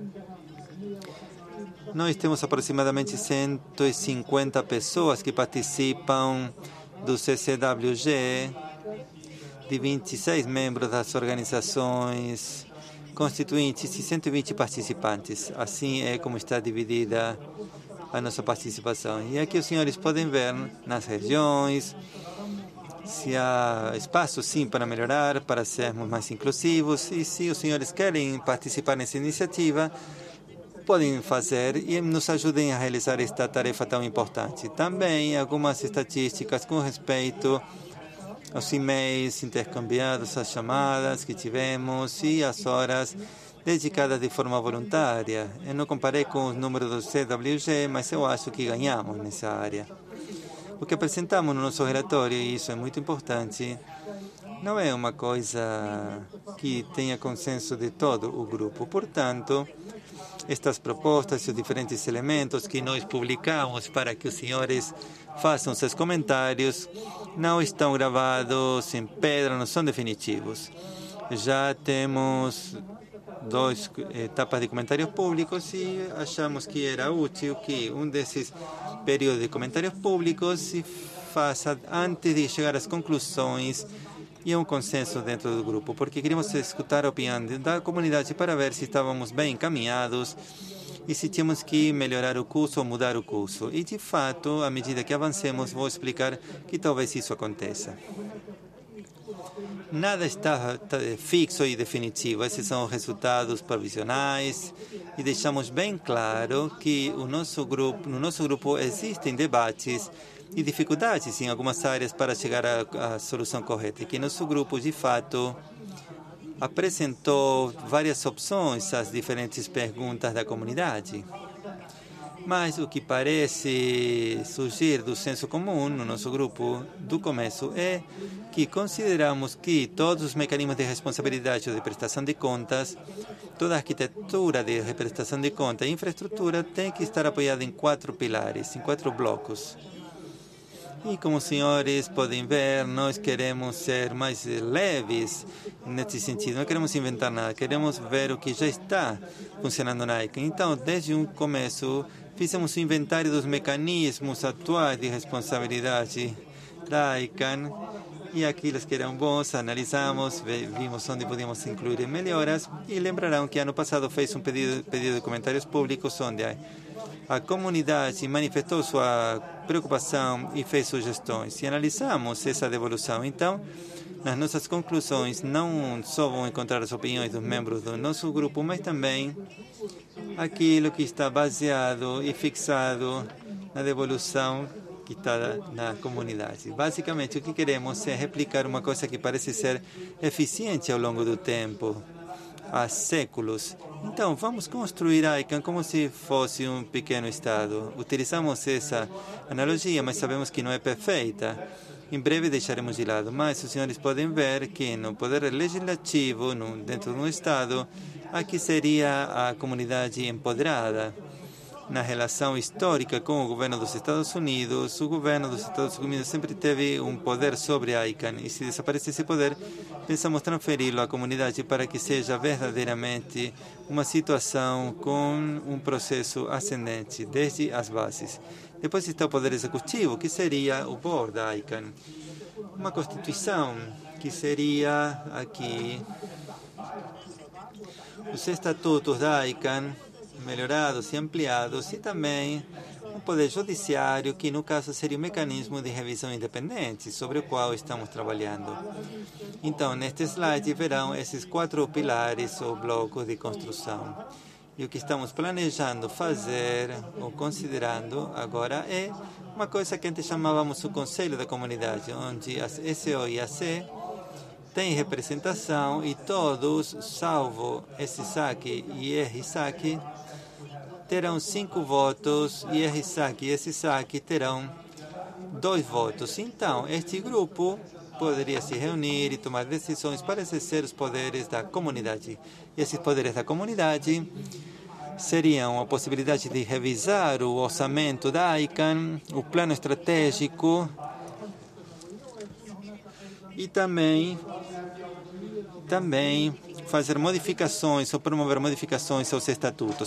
D: Nós temos aproximadamente cento e cinquenta pessoas que participam do C C W G, de vinte e seis membros das organizações constituintes e cento e vinte participantes. Assim é como está dividida a nossa participação. E aqui os senhores podem ver nas regiões se há espaço, sim, para melhorar, para sermos mais inclusivos. E se os senhores querem participar nessa iniciativa, podem fazer e nos ajudem a realizar esta tarefa tão importante. Também algumas estatísticas com respeito aos e-mails intercambiados, as chamadas que tivemos e as horas dedicadas de forma voluntária. Eu não comparei com os números do C W G, mas eu acho que ganhamos nessa área. O que apresentamos no nosso relatório, e isso é muito importante, não é uma coisa que tenha consenso de todo o grupo. Portanto, estas propostas e os diferentes elementos que nós publicamos para que os senhores façam seus comentários não estão gravados em pedra, não são definitivos. Já temos duas etapas de comentários públicos e achamos que era útil que um desses períodos de comentários públicos se faça antes de chegar às conclusões e a um consenso dentro do grupo, porque queríamos escutar a opinião da comunidade para ver se estávamos bem encaminhados e se tínhamos que melhorar o curso ou mudar o curso. E, de fato, à medida que avancemos, vou explicar que talvez isso aconteça. Nada está fixo e definitivo. Esses são os resultados provisionais e deixamos bem claro que o nosso grupo, no nosso grupo existem debates e dificuldades em algumas áreas para chegar à, à solução correta. E que nosso grupo, de fato, apresentou várias opções às diferentes perguntas da comunidade. Mas o que parece surgir do senso comum no nosso grupo do começo é que consideramos que todos os mecanismos de responsabilidade ou de prestação de contas, toda a arquitetura de prestação de contas e infraestrutura tem que estar apoiada em quatro pilares, em quatro blocos. E como os senhores podem ver, nós queremos ser mais leves nesse sentido. Não queremos inventar nada, queremos ver o que já está funcionando na ICANN. Então, desde o começo, fizemos um inventário dos mecanismos atuais de responsabilidade da ICANN e aqueles que eram bons, analisamos, vimos onde podíamos incluir melhoras e lembrarão que ano passado fez um pedido, pedido de comentários públicos onde a, a comunidade manifestou sua preocupação e fez sugestões e analisamos essa devolução. Então, nas nossas conclusões, não só vão encontrar as opiniões dos membros do nosso grupo, mas também aquilo que está baseado e fixado na devolução que está na comunidade. Basicamente, o que queremos é replicar uma coisa que parece ser eficiente ao longo do tempo, há séculos. Então, vamos construir a ICANN como se fosse um pequeno Estado. Utilizamos essa analogia, mas sabemos que não é perfeita. Em breve deixaremos de lado, mas os senhores podem ver que no poder legislativo, no, dentro de um Estado, aqui seria a comunidade empoderada. Na relação histórica com o governo dos Estados Unidos, o governo dos Estados Unidos sempre teve um poder sobre a ICANN e se desaparecer esse poder, pensamos transferi-lo à comunidade para que seja verdadeiramente uma situação com um processo ascendente desde as bases. Depois está o poder executivo, que seria o board da ICANN. Uma constituição, que seria aqui os estatutos da ICANN, melhorados e ampliados, e também um poder judiciário, que no caso seria um mecanismo de revisão independente, sobre o qual estamos trabalhando. Então, neste slide verão esses quatro pilares ou blocos de construção. E o que estamos planejando fazer ou considerando agora é uma coisa que antes chamávamos o Conselho da Comunidade, onde as S O e a C tem representação e todos, salvo esse S A C e R S A C, terão cinco votos e R S A C e esse S A C terão dois votos. Então, este grupo poderia se reunir e tomar decisões para exercer os poderes da comunidade. E esses poderes da comunidade seriam a possibilidade de revisar o orçamento da ICANN, o plano estratégico e também, também fazer modificações ou promover modificações aos estatutos.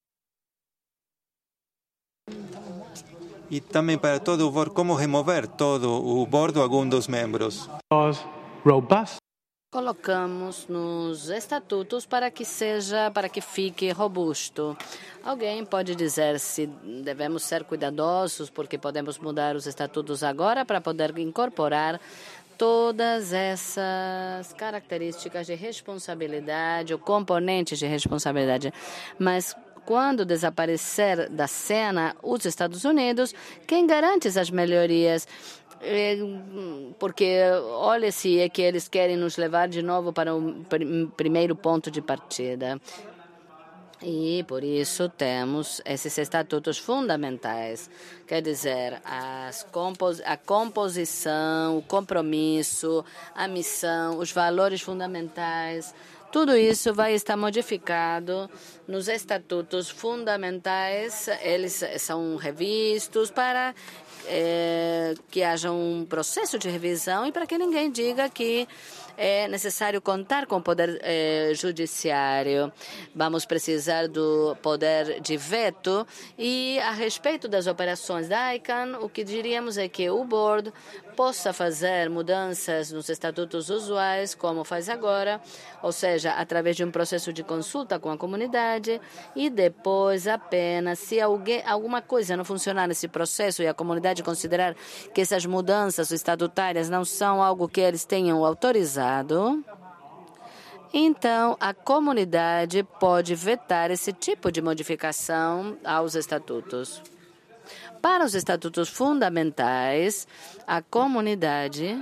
D: E também para todo o board, como remover todo o board ou algum dos membros.
G: Robust.
E: Colocamos nos estatutos para que seja, para que fique robusto. Alguém pode dizer se devemos ser cuidadosos porque podemos mudar os estatutos agora para poder incorporar todas essas características de responsabilidade ou componentes de responsabilidade. Mas quando desaparecer da cena os Estados Unidos, quem garante as melhorias? Porque olha-se é que eles querem nos levar de novo para o primeiro ponto de partida. E por isso temos esses estatutos fundamentais, quer dizer, as compos, a composição, o compromisso, a missão, os valores fundamentais. Tudo isso vai estar modificado nos estatutos fundamentais. Eles são revistos para É, que haja um processo de revisão e para que ninguém diga que é necessário contar com o poder é, judiciário. Vamos precisar do poder de veto e, a respeito das operações da ICANN, o que diríamos é que o board possa fazer mudanças nos estatutos usuais, como faz agora, ou seja, através de um processo de consulta com a comunidade e depois apenas, se alguém, alguma coisa não funcionar nesse processo e a comunidade considerar que essas mudanças estatutárias não são algo que eles tenham autorizado, então a comunidade pode vetar esse tipo de modificação aos estatutos. Para os estatutos fundamentais, a comunidade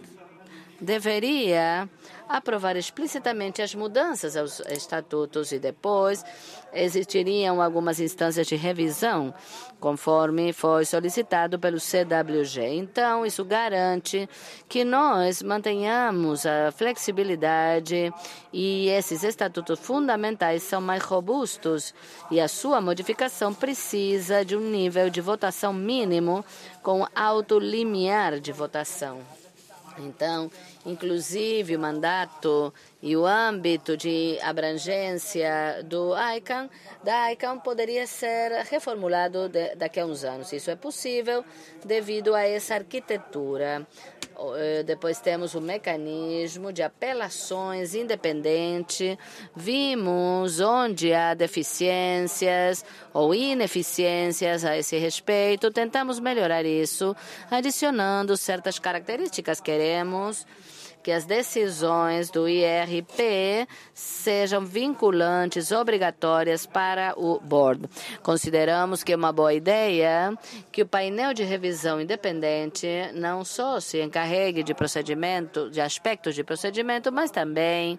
E: deveria aprovar explicitamente as mudanças aos estatutos e depois existiriam algumas instâncias de revisão, conforme foi solicitado pelo C W G. Então, isso garante que nós mantenhamos a flexibilidade e esses estatutos fundamentais são mais robustos e a sua modificação precisa de um nível de votação mínimo com alto limiar de votação. Então, inclusive o mandato e o âmbito de abrangência do ICANN, da ICANN poderia ser reformulado de, daqui a uns anos. Isso é possível devido a essa arquitetura. Depois temos o mecanismo de apelações independente. Vimos onde há deficiências ou ineficiências a esse respeito. Tentamos melhorar isso, adicionando certas características. Queremos que as decisões do I R P sejam vinculantes, obrigatórias para o board. Consideramos que é uma boa ideia que o painel de revisão independente não só se encarregue de procedimento, de aspectos de procedimento, mas também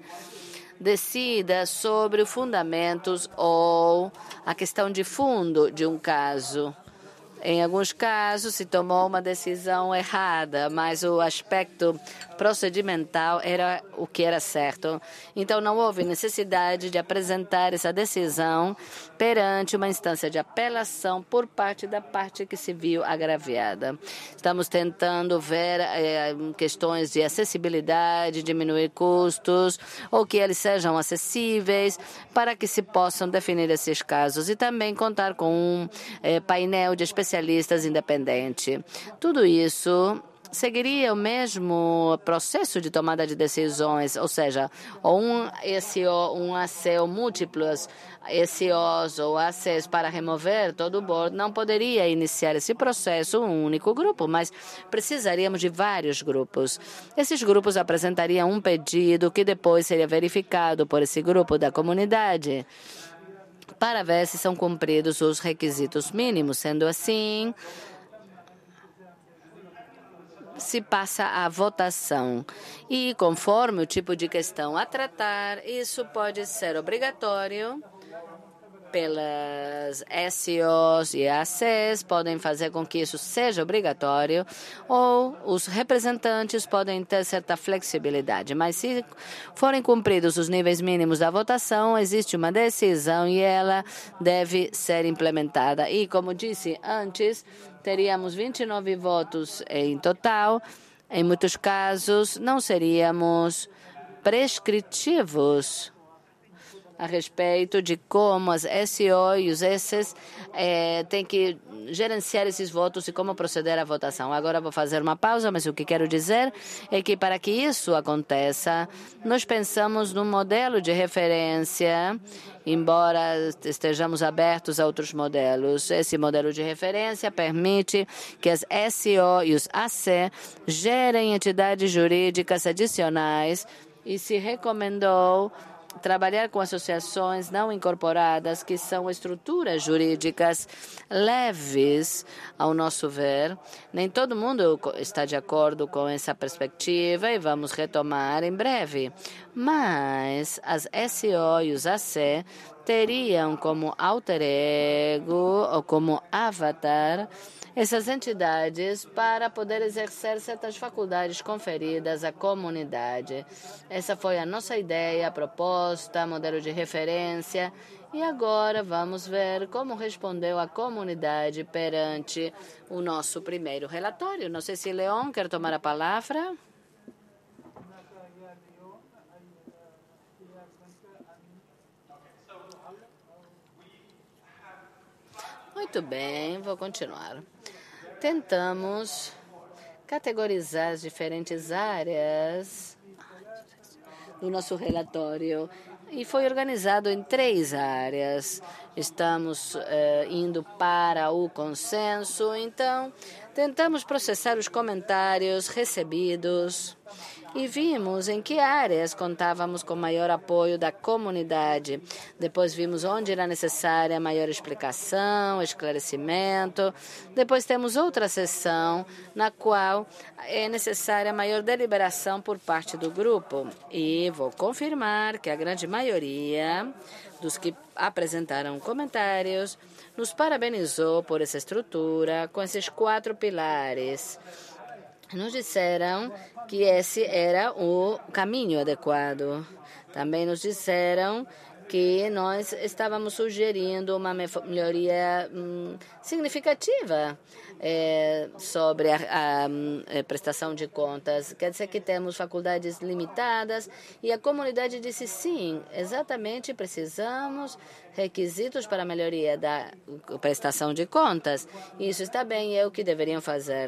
E: decida sobre os fundamentos ou a questão de fundo de um caso. Em alguns casos, se tomou uma decisão errada, mas o aspecto procedimental era o que era certo. Então, não houve necessidade de apresentar essa decisão perante uma instância de apelação por parte da parte que se viu agraviada. Estamos tentando ver eh, questões de acessibilidade, diminuir custos, ou que eles sejam acessíveis, para que se possam definir esses casos e também contar com um eh, painel de especialistas independente. Tudo isso seguiria o mesmo processo de tomada de decisões, ou seja, um S O, um A C ou múltiplos S Os ou A Cs para remover todo o board, não poderia iniciar esse processo um único grupo, mas precisaríamos de vários grupos. Esses grupos apresentariam um pedido que depois seria verificado por esse grupo da comunidade para ver se são cumpridos os requisitos mínimos. Sendo assim, se passa a votação. E conforme o tipo de questão a tratar, isso pode ser obrigatório pelas S Os e A Cs, podem fazer com que isso seja obrigatório, ou os representantes podem ter certa flexibilidade. Mas se forem cumpridos os níveis mínimos da votação, existe uma decisão e ela deve ser implementada. E, como disse antes, teríamos vinte e nove votos em total. Em muitos casos, não seríamos prescritivos a respeito de como as S O e os S eh, têm que gerenciar esses votos e como proceder à votação. Agora vou fazer uma pausa, mas o que quero dizer é que para que isso aconteça, nós pensamos num modelo de referência, embora estejamos abertos a outros modelos. Esse modelo de referência permite que as S O e os A C gerem entidades jurídicas adicionais e se recomendou trabalhar com associações não incorporadas, que são estruturas jurídicas leves, ao nosso ver. Nem todo mundo está de acordo com essa perspectiva e vamos retomar em breve. Mas as S O e os A C teriam como alter ego ou como avatar essas entidades para poder exercer certas faculdades conferidas à comunidade. Essa foi a nossa ideia, a proposta, modelo de referência. E agora vamos ver como respondeu a comunidade perante o nosso primeiro relatório. Não sei se Leon quer tomar a palavra. Muito bem, vou continuar. Tentamos categorizar as diferentes áreas do nosso relatório e foi organizado em três áreas. Estamos eh, indo para o consenso, então tentamos processar os comentários recebidos e vimos em que áreas contávamos com maior apoio da comunidade. Depois vimos onde era necessária maior explicação, esclarecimento. Depois temos outra seção na qual é necessária maior deliberação por parte do grupo. E vou confirmar que a grande maioria dos que apresentaram comentários nos parabenizou por essa estrutura com esses quatro pilares. Nos disseram que esse era o caminho adequado. Também nos disseram que nós estávamos sugerindo uma melhoria hum, significativa é, sobre a, a, a prestação de contas. Quer dizer que temos faculdades limitadas e a comunidade disse sim, exatamente precisamos requisitos para a melhoria da prestação de contas. Isso está bem, é o que deveriam fazer.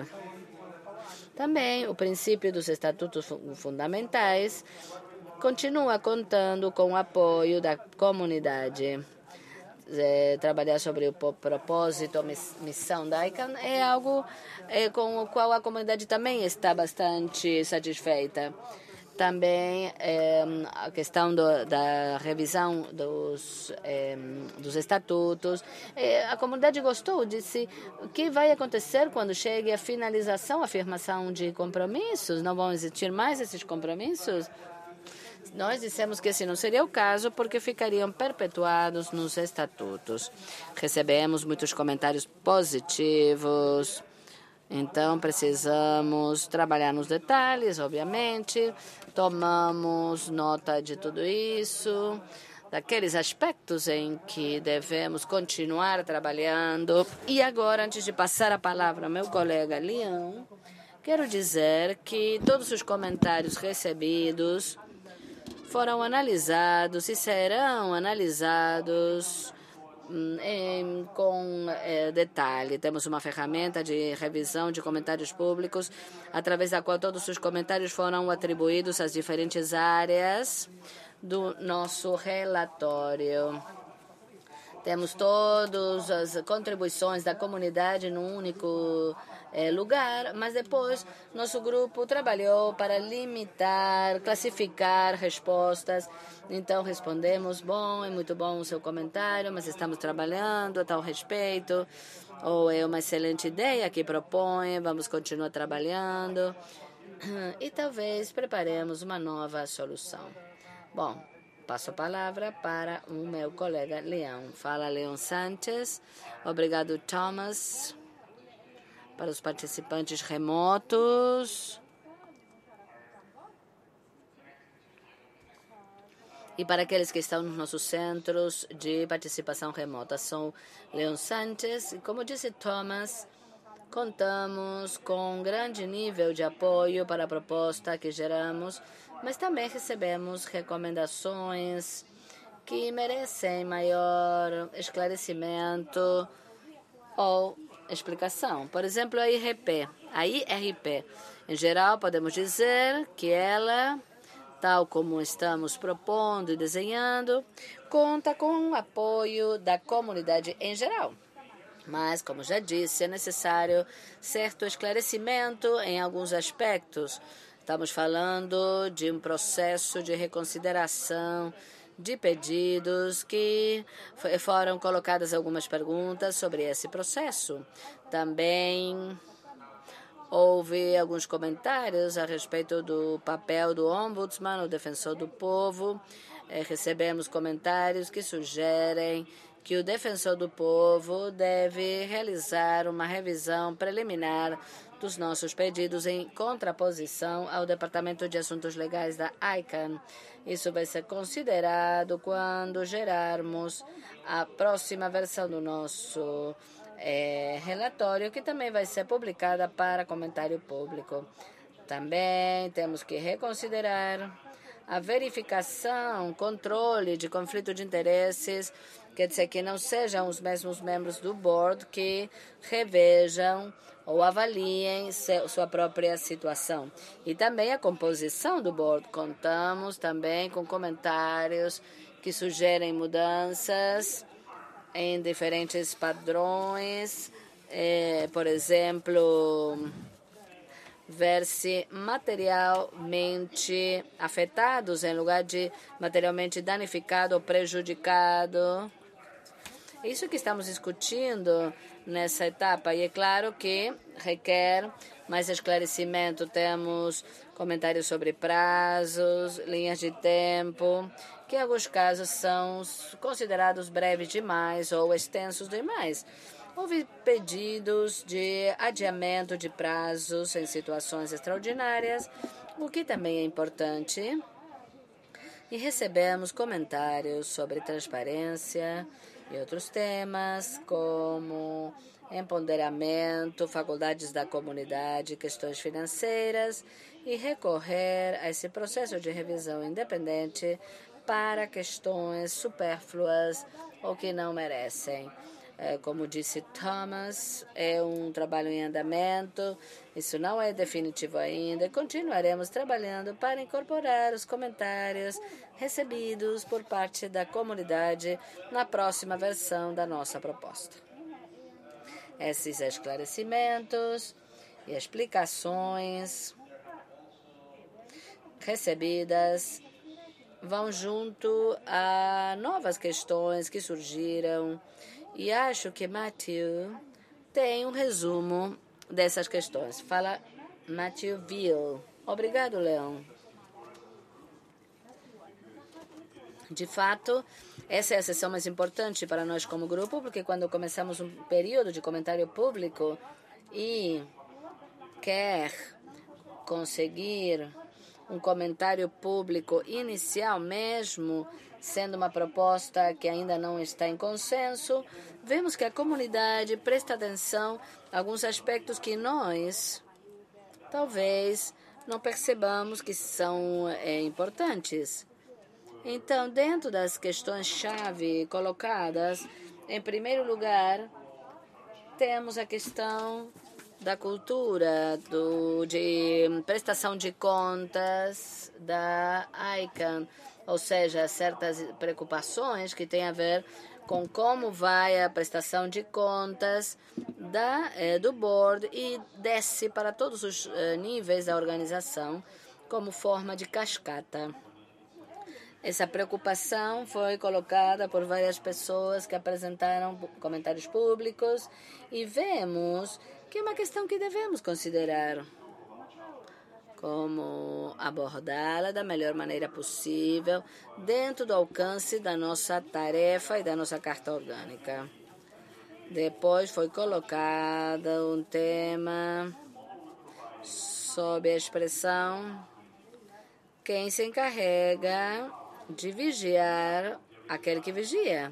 E: Também o princípio dos estatutos fundamentais continua contando com o apoio da comunidade. É, trabalhar sobre o propósito, missão da I C A N é algo é, com o qual a comunidade também está bastante satisfeita. Também é, a questão do, da revisão dos, é, dos estatutos. É, a comunidade gostou, disse o que vai acontecer quando chegue a finalização, a afirmação de compromissos? Não vão existir mais esses compromissos? Nós dissemos que esse não seria o caso porque ficariam perpetuados nos estatutos. Recebemos muitos comentários positivos. Então, precisamos trabalhar nos detalhes, obviamente. Tomamos nota de tudo isso, daqueles aspectos em que devemos continuar trabalhando. E agora, antes de passar a palavra ao meu colega Leon, quero dizer que todos os comentários recebidos foram analisados e serão analisados Em, com é, detalhe. Temos uma ferramenta de revisão de comentários públicos, através da qual todos os comentários foram atribuídos às diferentes áreas do nosso relatório. Temos todas as contribuições da comunidade num único eh, lugar, mas depois nosso grupo trabalhou para limitar, classificar respostas. Então respondemos: bom, é muito bom o seu comentário, mas estamos trabalhando a tal respeito, ou é uma excelente ideia que propõe, vamos continuar trabalhando e talvez preparemos uma nova solução. Bom, passo a palavra para o meu colega Leão. Fala, Leão Sanches. Obrigado, Thomas. Para os participantes remotos. E para aqueles que estão nos nossos centros de participação remota. Sou Leão Sanches. E como disse Thomas, contamos com um grande nível de apoio para a proposta que geramos, mas também recebemos recomendações que merecem maior esclarecimento ou explicação. Por exemplo, a I R P. A I R P, em geral, podemos dizer que ela, tal como estamos propondo e desenhando, conta com o apoio da comunidade em geral. Mas, como já disse, é necessário certo esclarecimento em alguns aspectos. Estamos falando de um processo de reconsideração de pedidos que foram colocadas algumas perguntas sobre esse processo. Também houve alguns comentários a respeito do papel do Ombudsman, o defensor do povo. Eh, recebemos comentários que sugerem que o defensor do povo deve realizar uma revisão preliminar dos nossos pedidos em contraposição ao Departamento de Assuntos Legais da I C A N. Isso vai ser considerado quando gerarmos a próxima versão do nosso é, relatório, que também vai ser publicada para comentário público. Também temos que reconsiderar a verificação, controle de conflito de interesses, quer dizer que não sejam os mesmos membros do board que revejam ou avaliem sua própria situação. E também a composição do board. Contamos também com comentários que sugerem mudanças em diferentes padrões, eh, por exemplo, ver-se materialmente afetados em lugar de materialmente danificado ou prejudicado. Isso que estamos discutindo nessa etapa, e é claro que requer mais esclarecimento. Temos comentários sobre prazos, linhas de tempo, que em alguns casos são considerados breves demais ou extensos demais. Houve pedidos de adiamento de prazos em situações extraordinárias, o que também é importante. E recebemos comentários sobre transparência e outros temas, como empoderamento, faculdades da comunidade, questões financeiras, e recorrer a esse processo de revisão independente para questões supérfluas ou que não merecem. É, como disse Thomas, é um trabalho em andamento, isso não é definitivo ainda. Continuaremos trabalhando para incorporar os comentários recebidos por parte da comunidade na próxima versão da nossa proposta. Esses esclarecimentos e explicações recebidas vão junto a novas questões que surgiram. E acho que Matthew tem um resumo dessas questões. Fala Matthew Ville. Obrigado, Leão. De fato, essa é a sessão mais importante para nós como grupo, porque quando começamos um período de comentário público e quer conseguir um comentário público inicial mesmo, sendo uma proposta que ainda não está em consenso, vemos que a comunidade presta atenção a alguns aspectos que nós talvez não percebamos que são é, importantes. Então, dentro das questões-chave colocadas, em primeiro lugar, temos a questão da cultura, do, de prestação de contas da I C A N, ou seja, certas preocupações que têm a ver com como vai a prestação de contas da, eh, do board e desce para todos os eh, níveis da organização como forma de cascata. Essa preocupação foi colocada por várias pessoas que apresentaram comentários públicos e vemos que é uma questão que devemos considerar. Como abordá-la da melhor maneira possível dentro do alcance da nossa tarefa e da nossa carta orgânica. Depois foi colocado um tema sob a expressão quem se encarrega de vigiar aquele que vigia.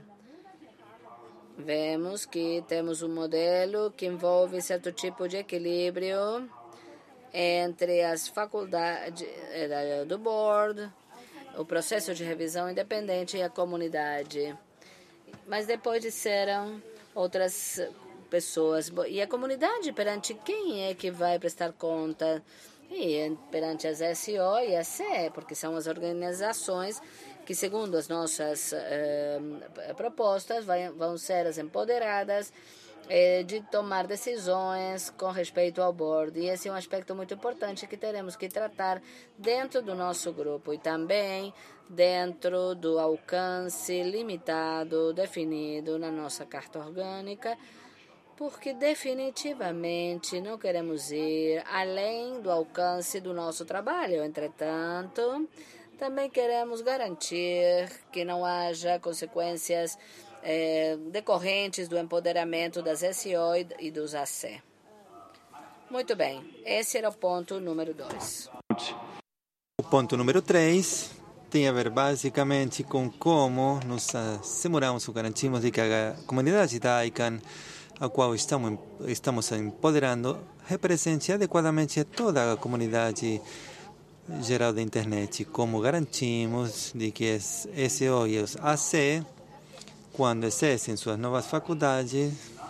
E: Vemos que temos um modelo que envolve certo tipo de equilíbrio entre as faculdades do board, o processo de revisão independente e a comunidade. Mas depois disseram outras pessoas, e a comunidade perante quem é que vai prestar conta? E perante as S O e a C E, porque são as organizações que, segundo as nossas eh, propostas, vai, vão ser as empoderadas de tomar decisões com respeito ao board. E esse é um aspecto muito importante que teremos que tratar dentro do nosso grupo e também dentro do alcance limitado definido na nossa carta orgânica, porque definitivamente não queremos ir além do alcance do nosso trabalho. Entretanto, também queremos garantir que não haja consequências É, decorrentes do empoderamento das S O e dos A C. Muito bem, esse era o ponto número dois.
D: O ponto número três tem a ver basicamente com como nos asseguramos ou garantimos de que a comunidade da I C A N, a qual estamos, estamos empoderando, represente adequadamente toda a comunidade geral da internet. Como garantimos de que as S O e os A C, quando exercem suas novas faculdades,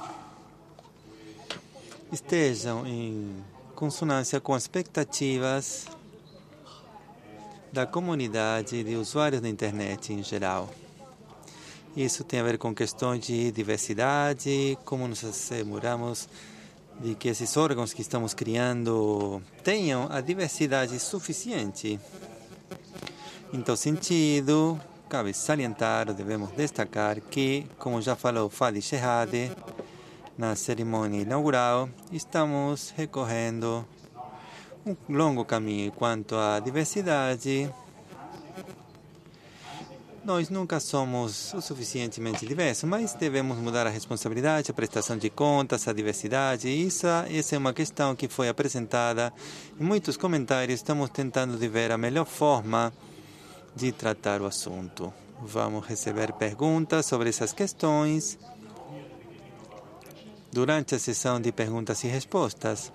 D: estejam em consonância com as expectativas da comunidade de usuários da internet em geral. Isso tem a ver com questões de diversidade, como nos asseguramos de que esses órgãos que estamos criando tenham a diversidade suficiente. Em tal sentido, cabe salientar, devemos destacar que, como já falou Fadi Shehade na cerimônia inaugural, estamos recorrendo um longo caminho quanto à diversidade. Nós nunca somos o suficientemente diversos, mas devemos mudar a responsabilidade, a prestação de contas, a diversidade. Isso, essa é uma questão que foi apresentada em muitos comentários. Estamos tentando de ver a melhor forma de tratar o assunto. Vamos receber perguntas sobre essas questões durante a sessão de perguntas e respostas.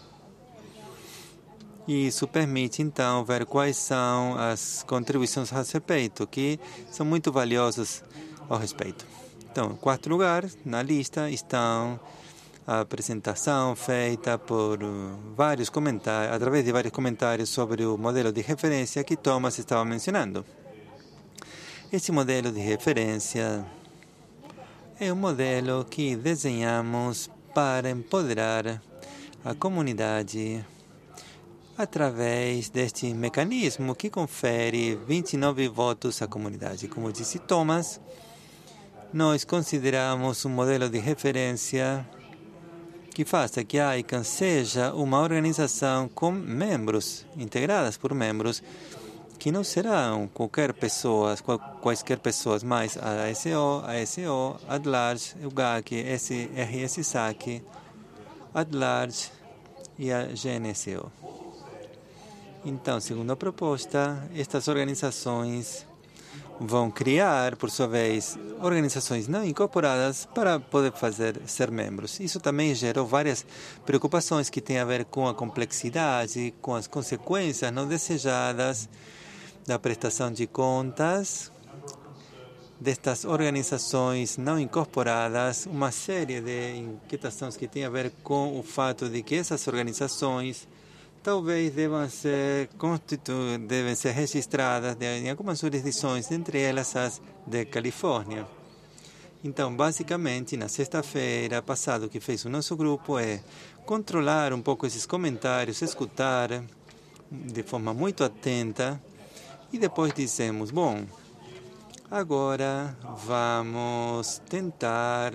D: Isso permite, então, ver quais são as contribuições a respeito, que são muito valiosas ao respeito. Então, em quarto lugar, na lista, estão a apresentação feita por vários comentários, através de vários comentários sobre o modelo de referência que Thomas estava mencionando. Esse modelo de referência é um modelo que desenhamos para empoderar a comunidade através deste mecanismo que confere vinte e nove votos à comunidade. Como disse Thomas, nós consideramos um modelo de referência que faça que a I C A N seja uma organização com membros, integradas por membros, que não serão qualquer pessoas, quaisquer pessoas, mas a S O, a S O, At Large, o G A C, S R S S A C, At Large e a G N S O. Então, segundo a proposta, estas organizações vão criar, por sua vez, organizações não incorporadas para poder fazer ser membros. Isso também gerou várias preocupações que têm a ver com a complexidade, com as consequências não desejadas da prestação de contas destas organizações não incorporadas, uma série de inquietações que têm a ver com o fato de que essas organizações talvez devam ser constitu... devem ser registradas em algumas jurisdições, entre elas as de Califórnia. Então, basicamente, na sexta-feira passada, o que fez o nosso grupo é controlar um pouco esses comentários, escutar de forma muito atenta e depois dizemos, bom, agora vamos tentar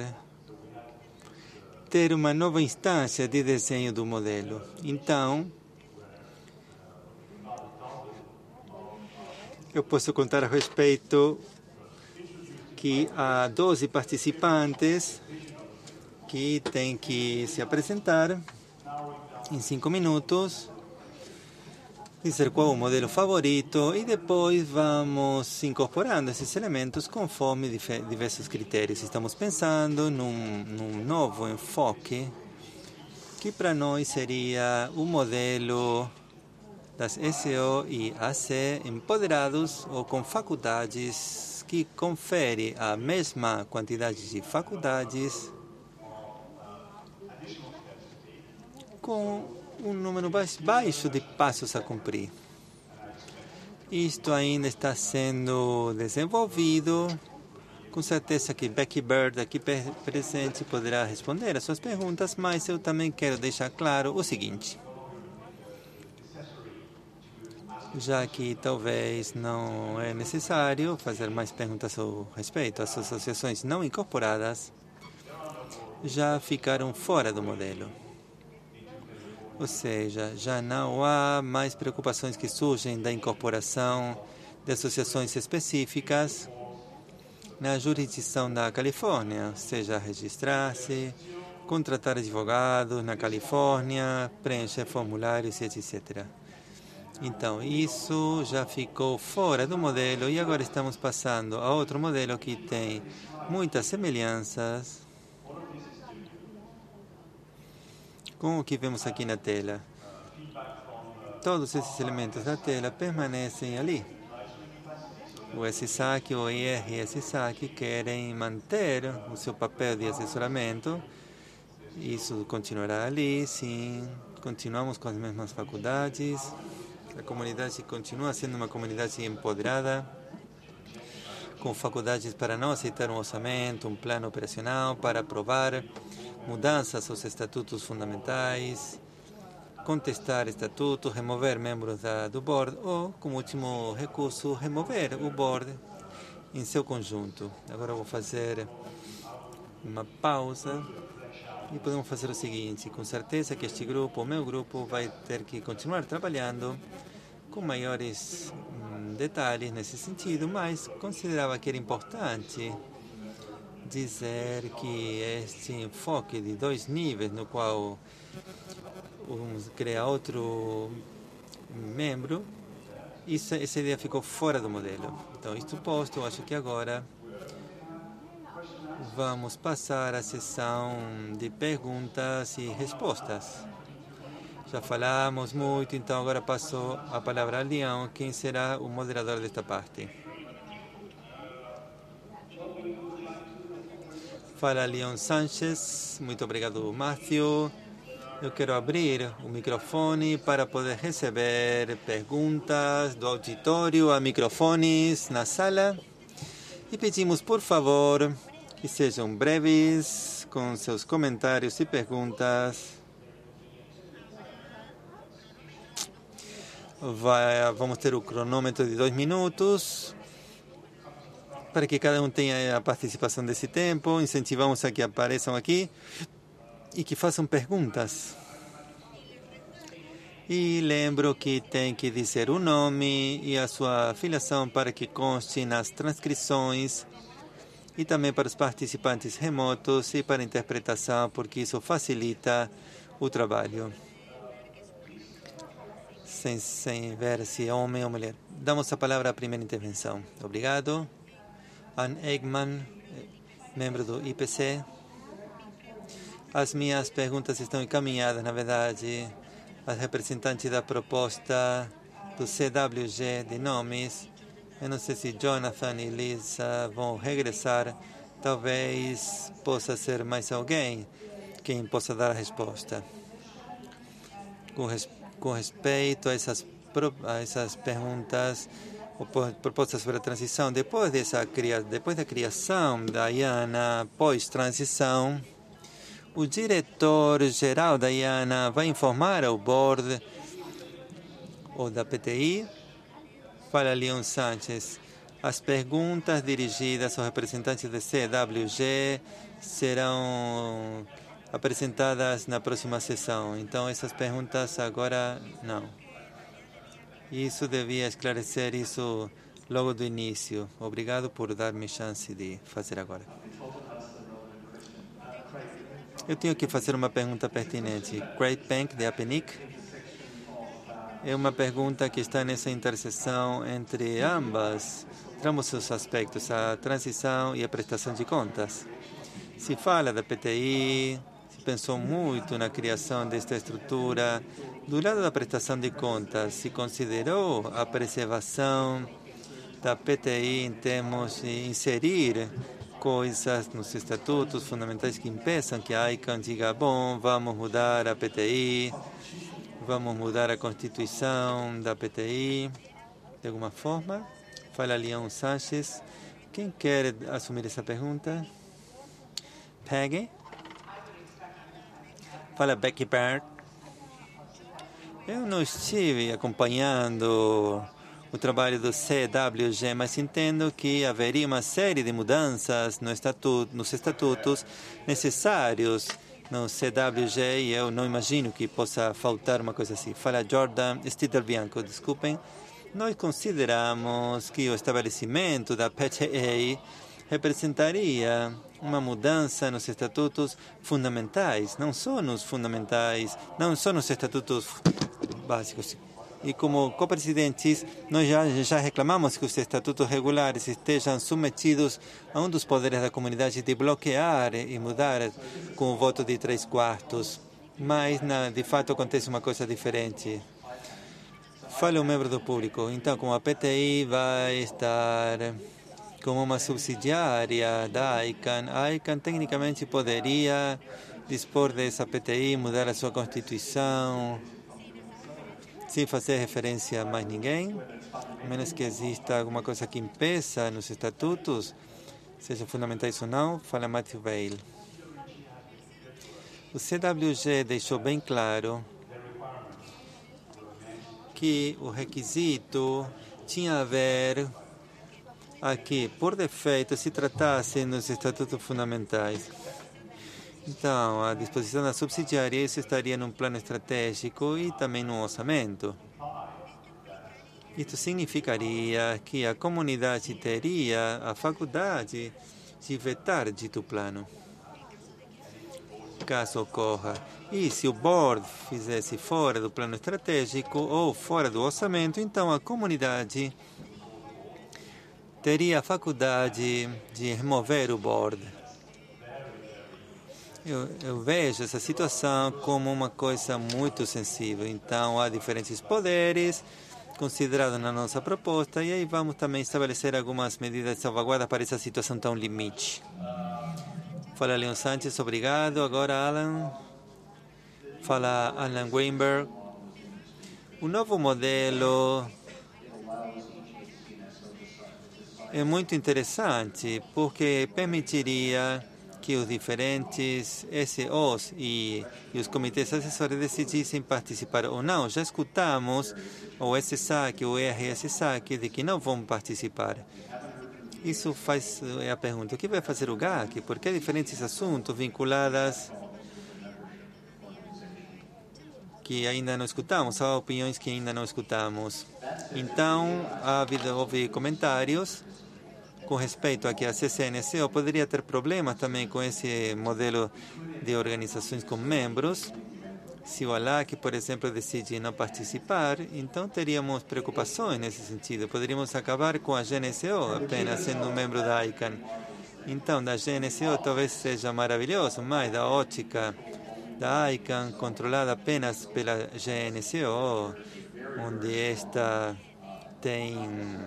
D: ter uma nova instância de desenho do modelo. Então, eu posso contar a respeito que há doze participantes que têm que se apresentar em cinco minutos, dizer qual é o modelo favorito e depois vamos incorporando esses elementos conforme diversos critérios. Estamos pensando num, num novo enfoque que para nós seria o modelo das S O e A C empoderados ou com faculdades que confere a mesma quantidade de faculdades com um número baixo de passos a cumprir. Isto ainda está sendo desenvolvido. Com certeza que Becky Bird, aqui presente, poderá responder às suas perguntas, mas eu também quero deixar claro o seguinte. Já que talvez não é necessário fazer mais perguntas ao respeito, as associações não incorporadas já ficaram fora do modelo. Ou seja, já não há mais preocupações que surgem da incorporação de associações específicas na jurisdição da Califórnia, seja registrar-se, contratar advogados na Califórnia, preencher formulários, etcétera. Então, isso já ficou fora do modelo e agora estamos passando a outro modelo que tem muitas semelhanças com o que vemos aqui na tela. Todos esses elementos da tela permanecem ali. O S S A C, o I R e S S A C querem manter o seu papel de assessoramento. Isso continuará ali, sim. Continuamos com as mesmas faculdades. A comunidade continua sendo uma comunidade empoderada, com faculdades para não aceitar um orçamento, um plano operacional, para aprovar mudanças aos estatutos fundamentais, contestar estatutos, remover membros da, do board ou, como último recurso, remover o board em seu conjunto. Agora eu vou fazer uma pausa e podemos fazer o seguinte. Com certeza que este grupo, o meu grupo, vai ter que continuar trabalhando com maiores hum, detalhes nesse sentido, mas considerava que era importante dizer que este enfoque de dois níveis, no qual um cria outro membro, isso, essa ideia ficou fora do modelo. Então, isto posto, eu acho que agora vamos passar à sessão de perguntas e respostas. Já falamos muito, então agora passo a palavra a Leão, quem será o moderador desta parte. Fala Leon Sanchez, muito obrigado, Matthew. Eu quero abrir o microfone para poder receber perguntas do auditório. Há microfones na sala. E pedimos, por favor, que sejam breves com seus comentários e perguntas. Vai, vamos ter o cronômetro de dois minutos. Para que cada um tenha a participação desse tempo, incentivamos a que apareçam aqui e que façam perguntas. E lembro que tem que dizer o nome e a sua filiação para que conste nas transcrições e também para os participantes remotos e para a interpretação, porque isso facilita o trabalho. Sem, sem ver se é homem ou mulher. Damos a palavra à primeira intervenção. Obrigado. Ann Eggman, membro do I P C. As minhas perguntas estão encaminhadas, na verdade, às representantes da proposta do C W G de nomes. Eu não sei se Jonathan e Lisa vão regressar. Talvez possa ser mais alguém quem possa dar a resposta. Com, res, com respeito a essas, a essas perguntas, proposta sobre a transição. Depois, dessa, depois da criação da IANA, pós-transição, o diretor-geral da IANA vai informar ao board ou da P T I. Fala Leon Sanchez. As perguntas dirigidas aos representantes do C W G serão apresentadas na próxima sessão. Então, essas perguntas agora não. Isso devia esclarecer isso logo do início. Obrigado por dar-me chance de fazer agora. Eu tenho que fazer uma pergunta pertinente. Craig Bank, de Apenic. É uma pergunta que está nessa interseção entre ambas, ambos os aspectos, a transição e a prestação de contas. Se fala da P T I, se pensou muito na criação desta estrutura. Do lado da prestação de contas, se considerou a preservação da P T I em termos de inserir coisas nos estatutos fundamentais que impeçam que a ICANN diga, bom, vamos mudar a P T I, vamos mudar a Constituição da P T I, de alguma forma? Fala Leon Sanchez. Quem quer assumir essa pergunta? Peggy? Fala Becky Bart. Eu não estive acompanhando o trabalho do C W G, mas entendo que haveria uma série de mudanças no estatuto, nos estatutos necessários no C W G e eu não imagino que possa faltar uma coisa assim. Fala Jordan Stidel Bianco, desculpem. Nós consideramos que o estabelecimento da P T I representaria uma mudança nos estatutos fundamentais, não só nos fundamentais, não só nos estatutos básicos. E como co-presidentes, nós já, já reclamamos que os estatutos regulares estejam submetidos a um dos poderes da comunidade de bloquear e mudar com o voto de três quartos. Mas, na, de fato, acontece uma coisa diferente. Fala um membro do público. Então, como a P T I vai estar como uma subsidiária da ICANN, a ICANN tecnicamente poderia dispor dessa P T I, mudar a sua Constituição, sem fazer referência a mais ninguém, a menos que exista alguma coisa que impeça nos estatutos, seja fundamentais ou não. Fala Matthew Vail. O C W G deixou bem claro que o requisito tinha a ver a que, por defeito, se tratasse nos estatutos fundamentais. Então, a disposição da subsidiária, isso estaria num plano estratégico e também no orçamento. Isso significaria que a comunidade teria a faculdade de vetar dito plano, caso ocorra. E se o board fizesse fora do plano estratégico ou fora do orçamento, então a comunidade teria a faculdade de remover o board. Eu, eu vejo essa situação como uma coisa muito sensível. Então, há diferentes poderes considerados na nossa proposta e aí vamos também estabelecer algumas medidas de salvaguarda para essa situação tão limite. Fala Leon Sanchez, obrigado. Agora, Alan. Fala Alan Weinberg. O novo modelo é muito interessante porque permitiria que os diferentes S Os e, e os comitês assessores decidissem participar ou não. Já escutamos o S S A C, o E R S S A C, de que não vão participar. Isso faz é a pergunta, o que vai fazer o G A C? Porque há diferentes assuntos vinculados que ainda não escutamos, há opiniões que ainda não escutamos. Então, há havido, houve comentários com respeito a que a C C N C O poderia ter problemas também com esse modelo de organizações com membros. Se o ALAC, por exemplo, decide não participar, então teríamos preocupações nesse sentido. Poderíamos acabar com a G N C O apenas sendo um membro da ICANN. Então, da G N C O talvez seja maravilhoso, mas da ótica da ICANN, controlada apenas pela G N C O, onde esta tem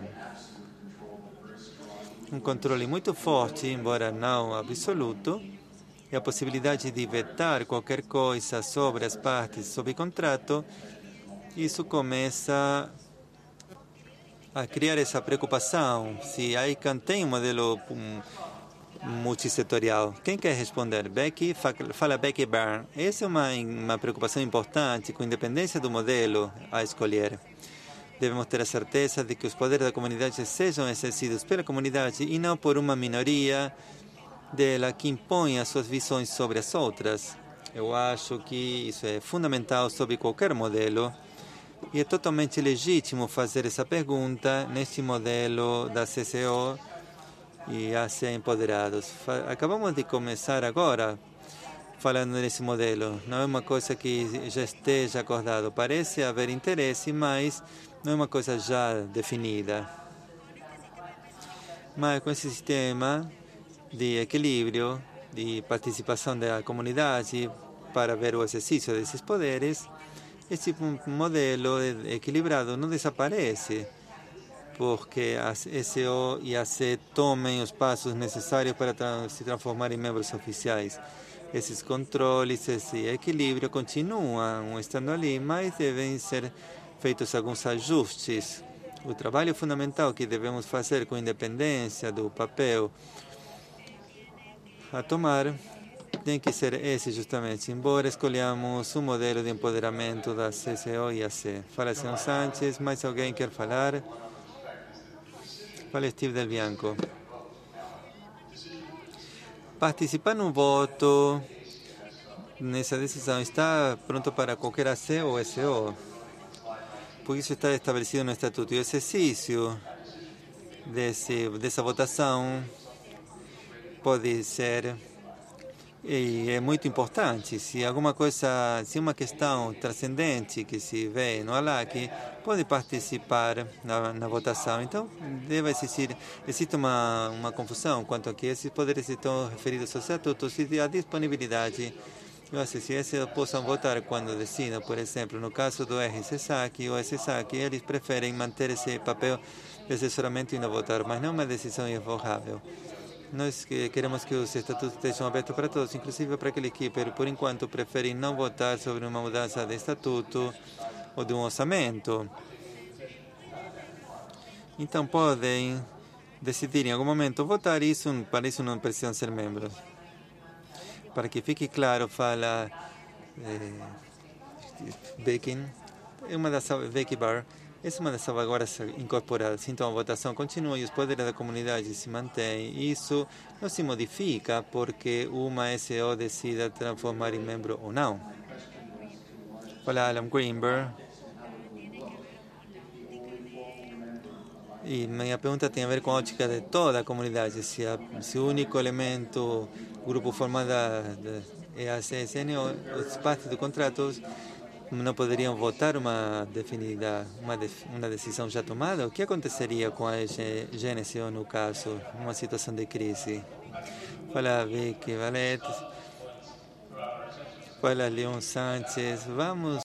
D: um controle muito forte, embora não absoluto, e a possibilidade de vetar qualquer coisa sobre as partes sob contrato, isso começa a criar essa preocupação, se a ICANN tem um modelo um, multissetorial. Quem quer responder? Becky, fala Becky Byrne. Essa é uma, uma preocupação importante, com independência do modelo a escolher. Devemos ter a certeza de que os poderes da comunidade sejam exercidos pela comunidade e não por uma minoria dela que impõe as suas visões sobre as outras. Eu acho que isso é fundamental sobre qualquer modelo e é totalmente legítimo fazer essa pergunta neste modelo da C C O e a C Empoderados. Acabamos de começar agora falando nesse modelo. Não é uma coisa que já esteja acordado. Parece haver interesse, mas não é uma coisa já definida. Mas com esse sistema de equilíbrio, de participação da comunidade para ver o exercício desses poderes, esse modelo equilibrado não desaparece, porque a S O e a C tomem os passos necessários para tra se transformar em membros oficiais. Esses controles, esse equilíbrio continuam estando ali, mas devem ser feitos alguns ajustes. O trabalho fundamental que devemos fazer com independência do papel a tomar tem que ser esse justamente, embora escolhamos um modelo de empoderamento da C C O e a C. Fala, senhor Sánchez, mais alguém quer falar? Fala, Steve Del Bianco. Participar no voto nessa decisão está pronto para qualquer A C ou S O, porque isso está estabelecido no Estatuto. E o exercício desse, dessa votação pode ser, e é muito importante, se alguma coisa, se uma questão transcendente que se vê no ALAC, pode participar na, na votação. Então, deve existir, existe uma, uma confusão quanto a que esses poderes estão referidos aos estatutos e a disponibilidade. Eu acho que se eles possam votar quando decidam, por exemplo, no caso do R C S A C e o S S A C, eles preferem manter esse papel de assessoramento e não votar, mas não é uma decisão irrevogável. Nós queremos que os estatutos estejam abertos para todos, inclusive para aquele que, por enquanto, preferem não votar sobre uma mudança de estatuto ou de um orçamento. Então, podem decidir em algum momento votar isso, para isso não precisam ser membros. Para que fique claro, fala eh, Becky, é uma das Becky Barr. Essa é uma das salvaguardas incorporadas. Então, a votação continua e os poderes da comunidade se mantêm. Isso não se modifica porque uma S O decida transformar em membro ou não. Fala Alan Greenberg. E minha pergunta tem a ver com a ótica de toda a comunidade. Se, a, se o único elemento, o grupo formado é a C S N, os partes do contrato não poderiam votar uma definida, uma, de, uma decisão já tomada? O que aconteceria com a G N C O no caso, numa situação de crise? Fala Vicky Valete, fala Leon Sánchez, vamos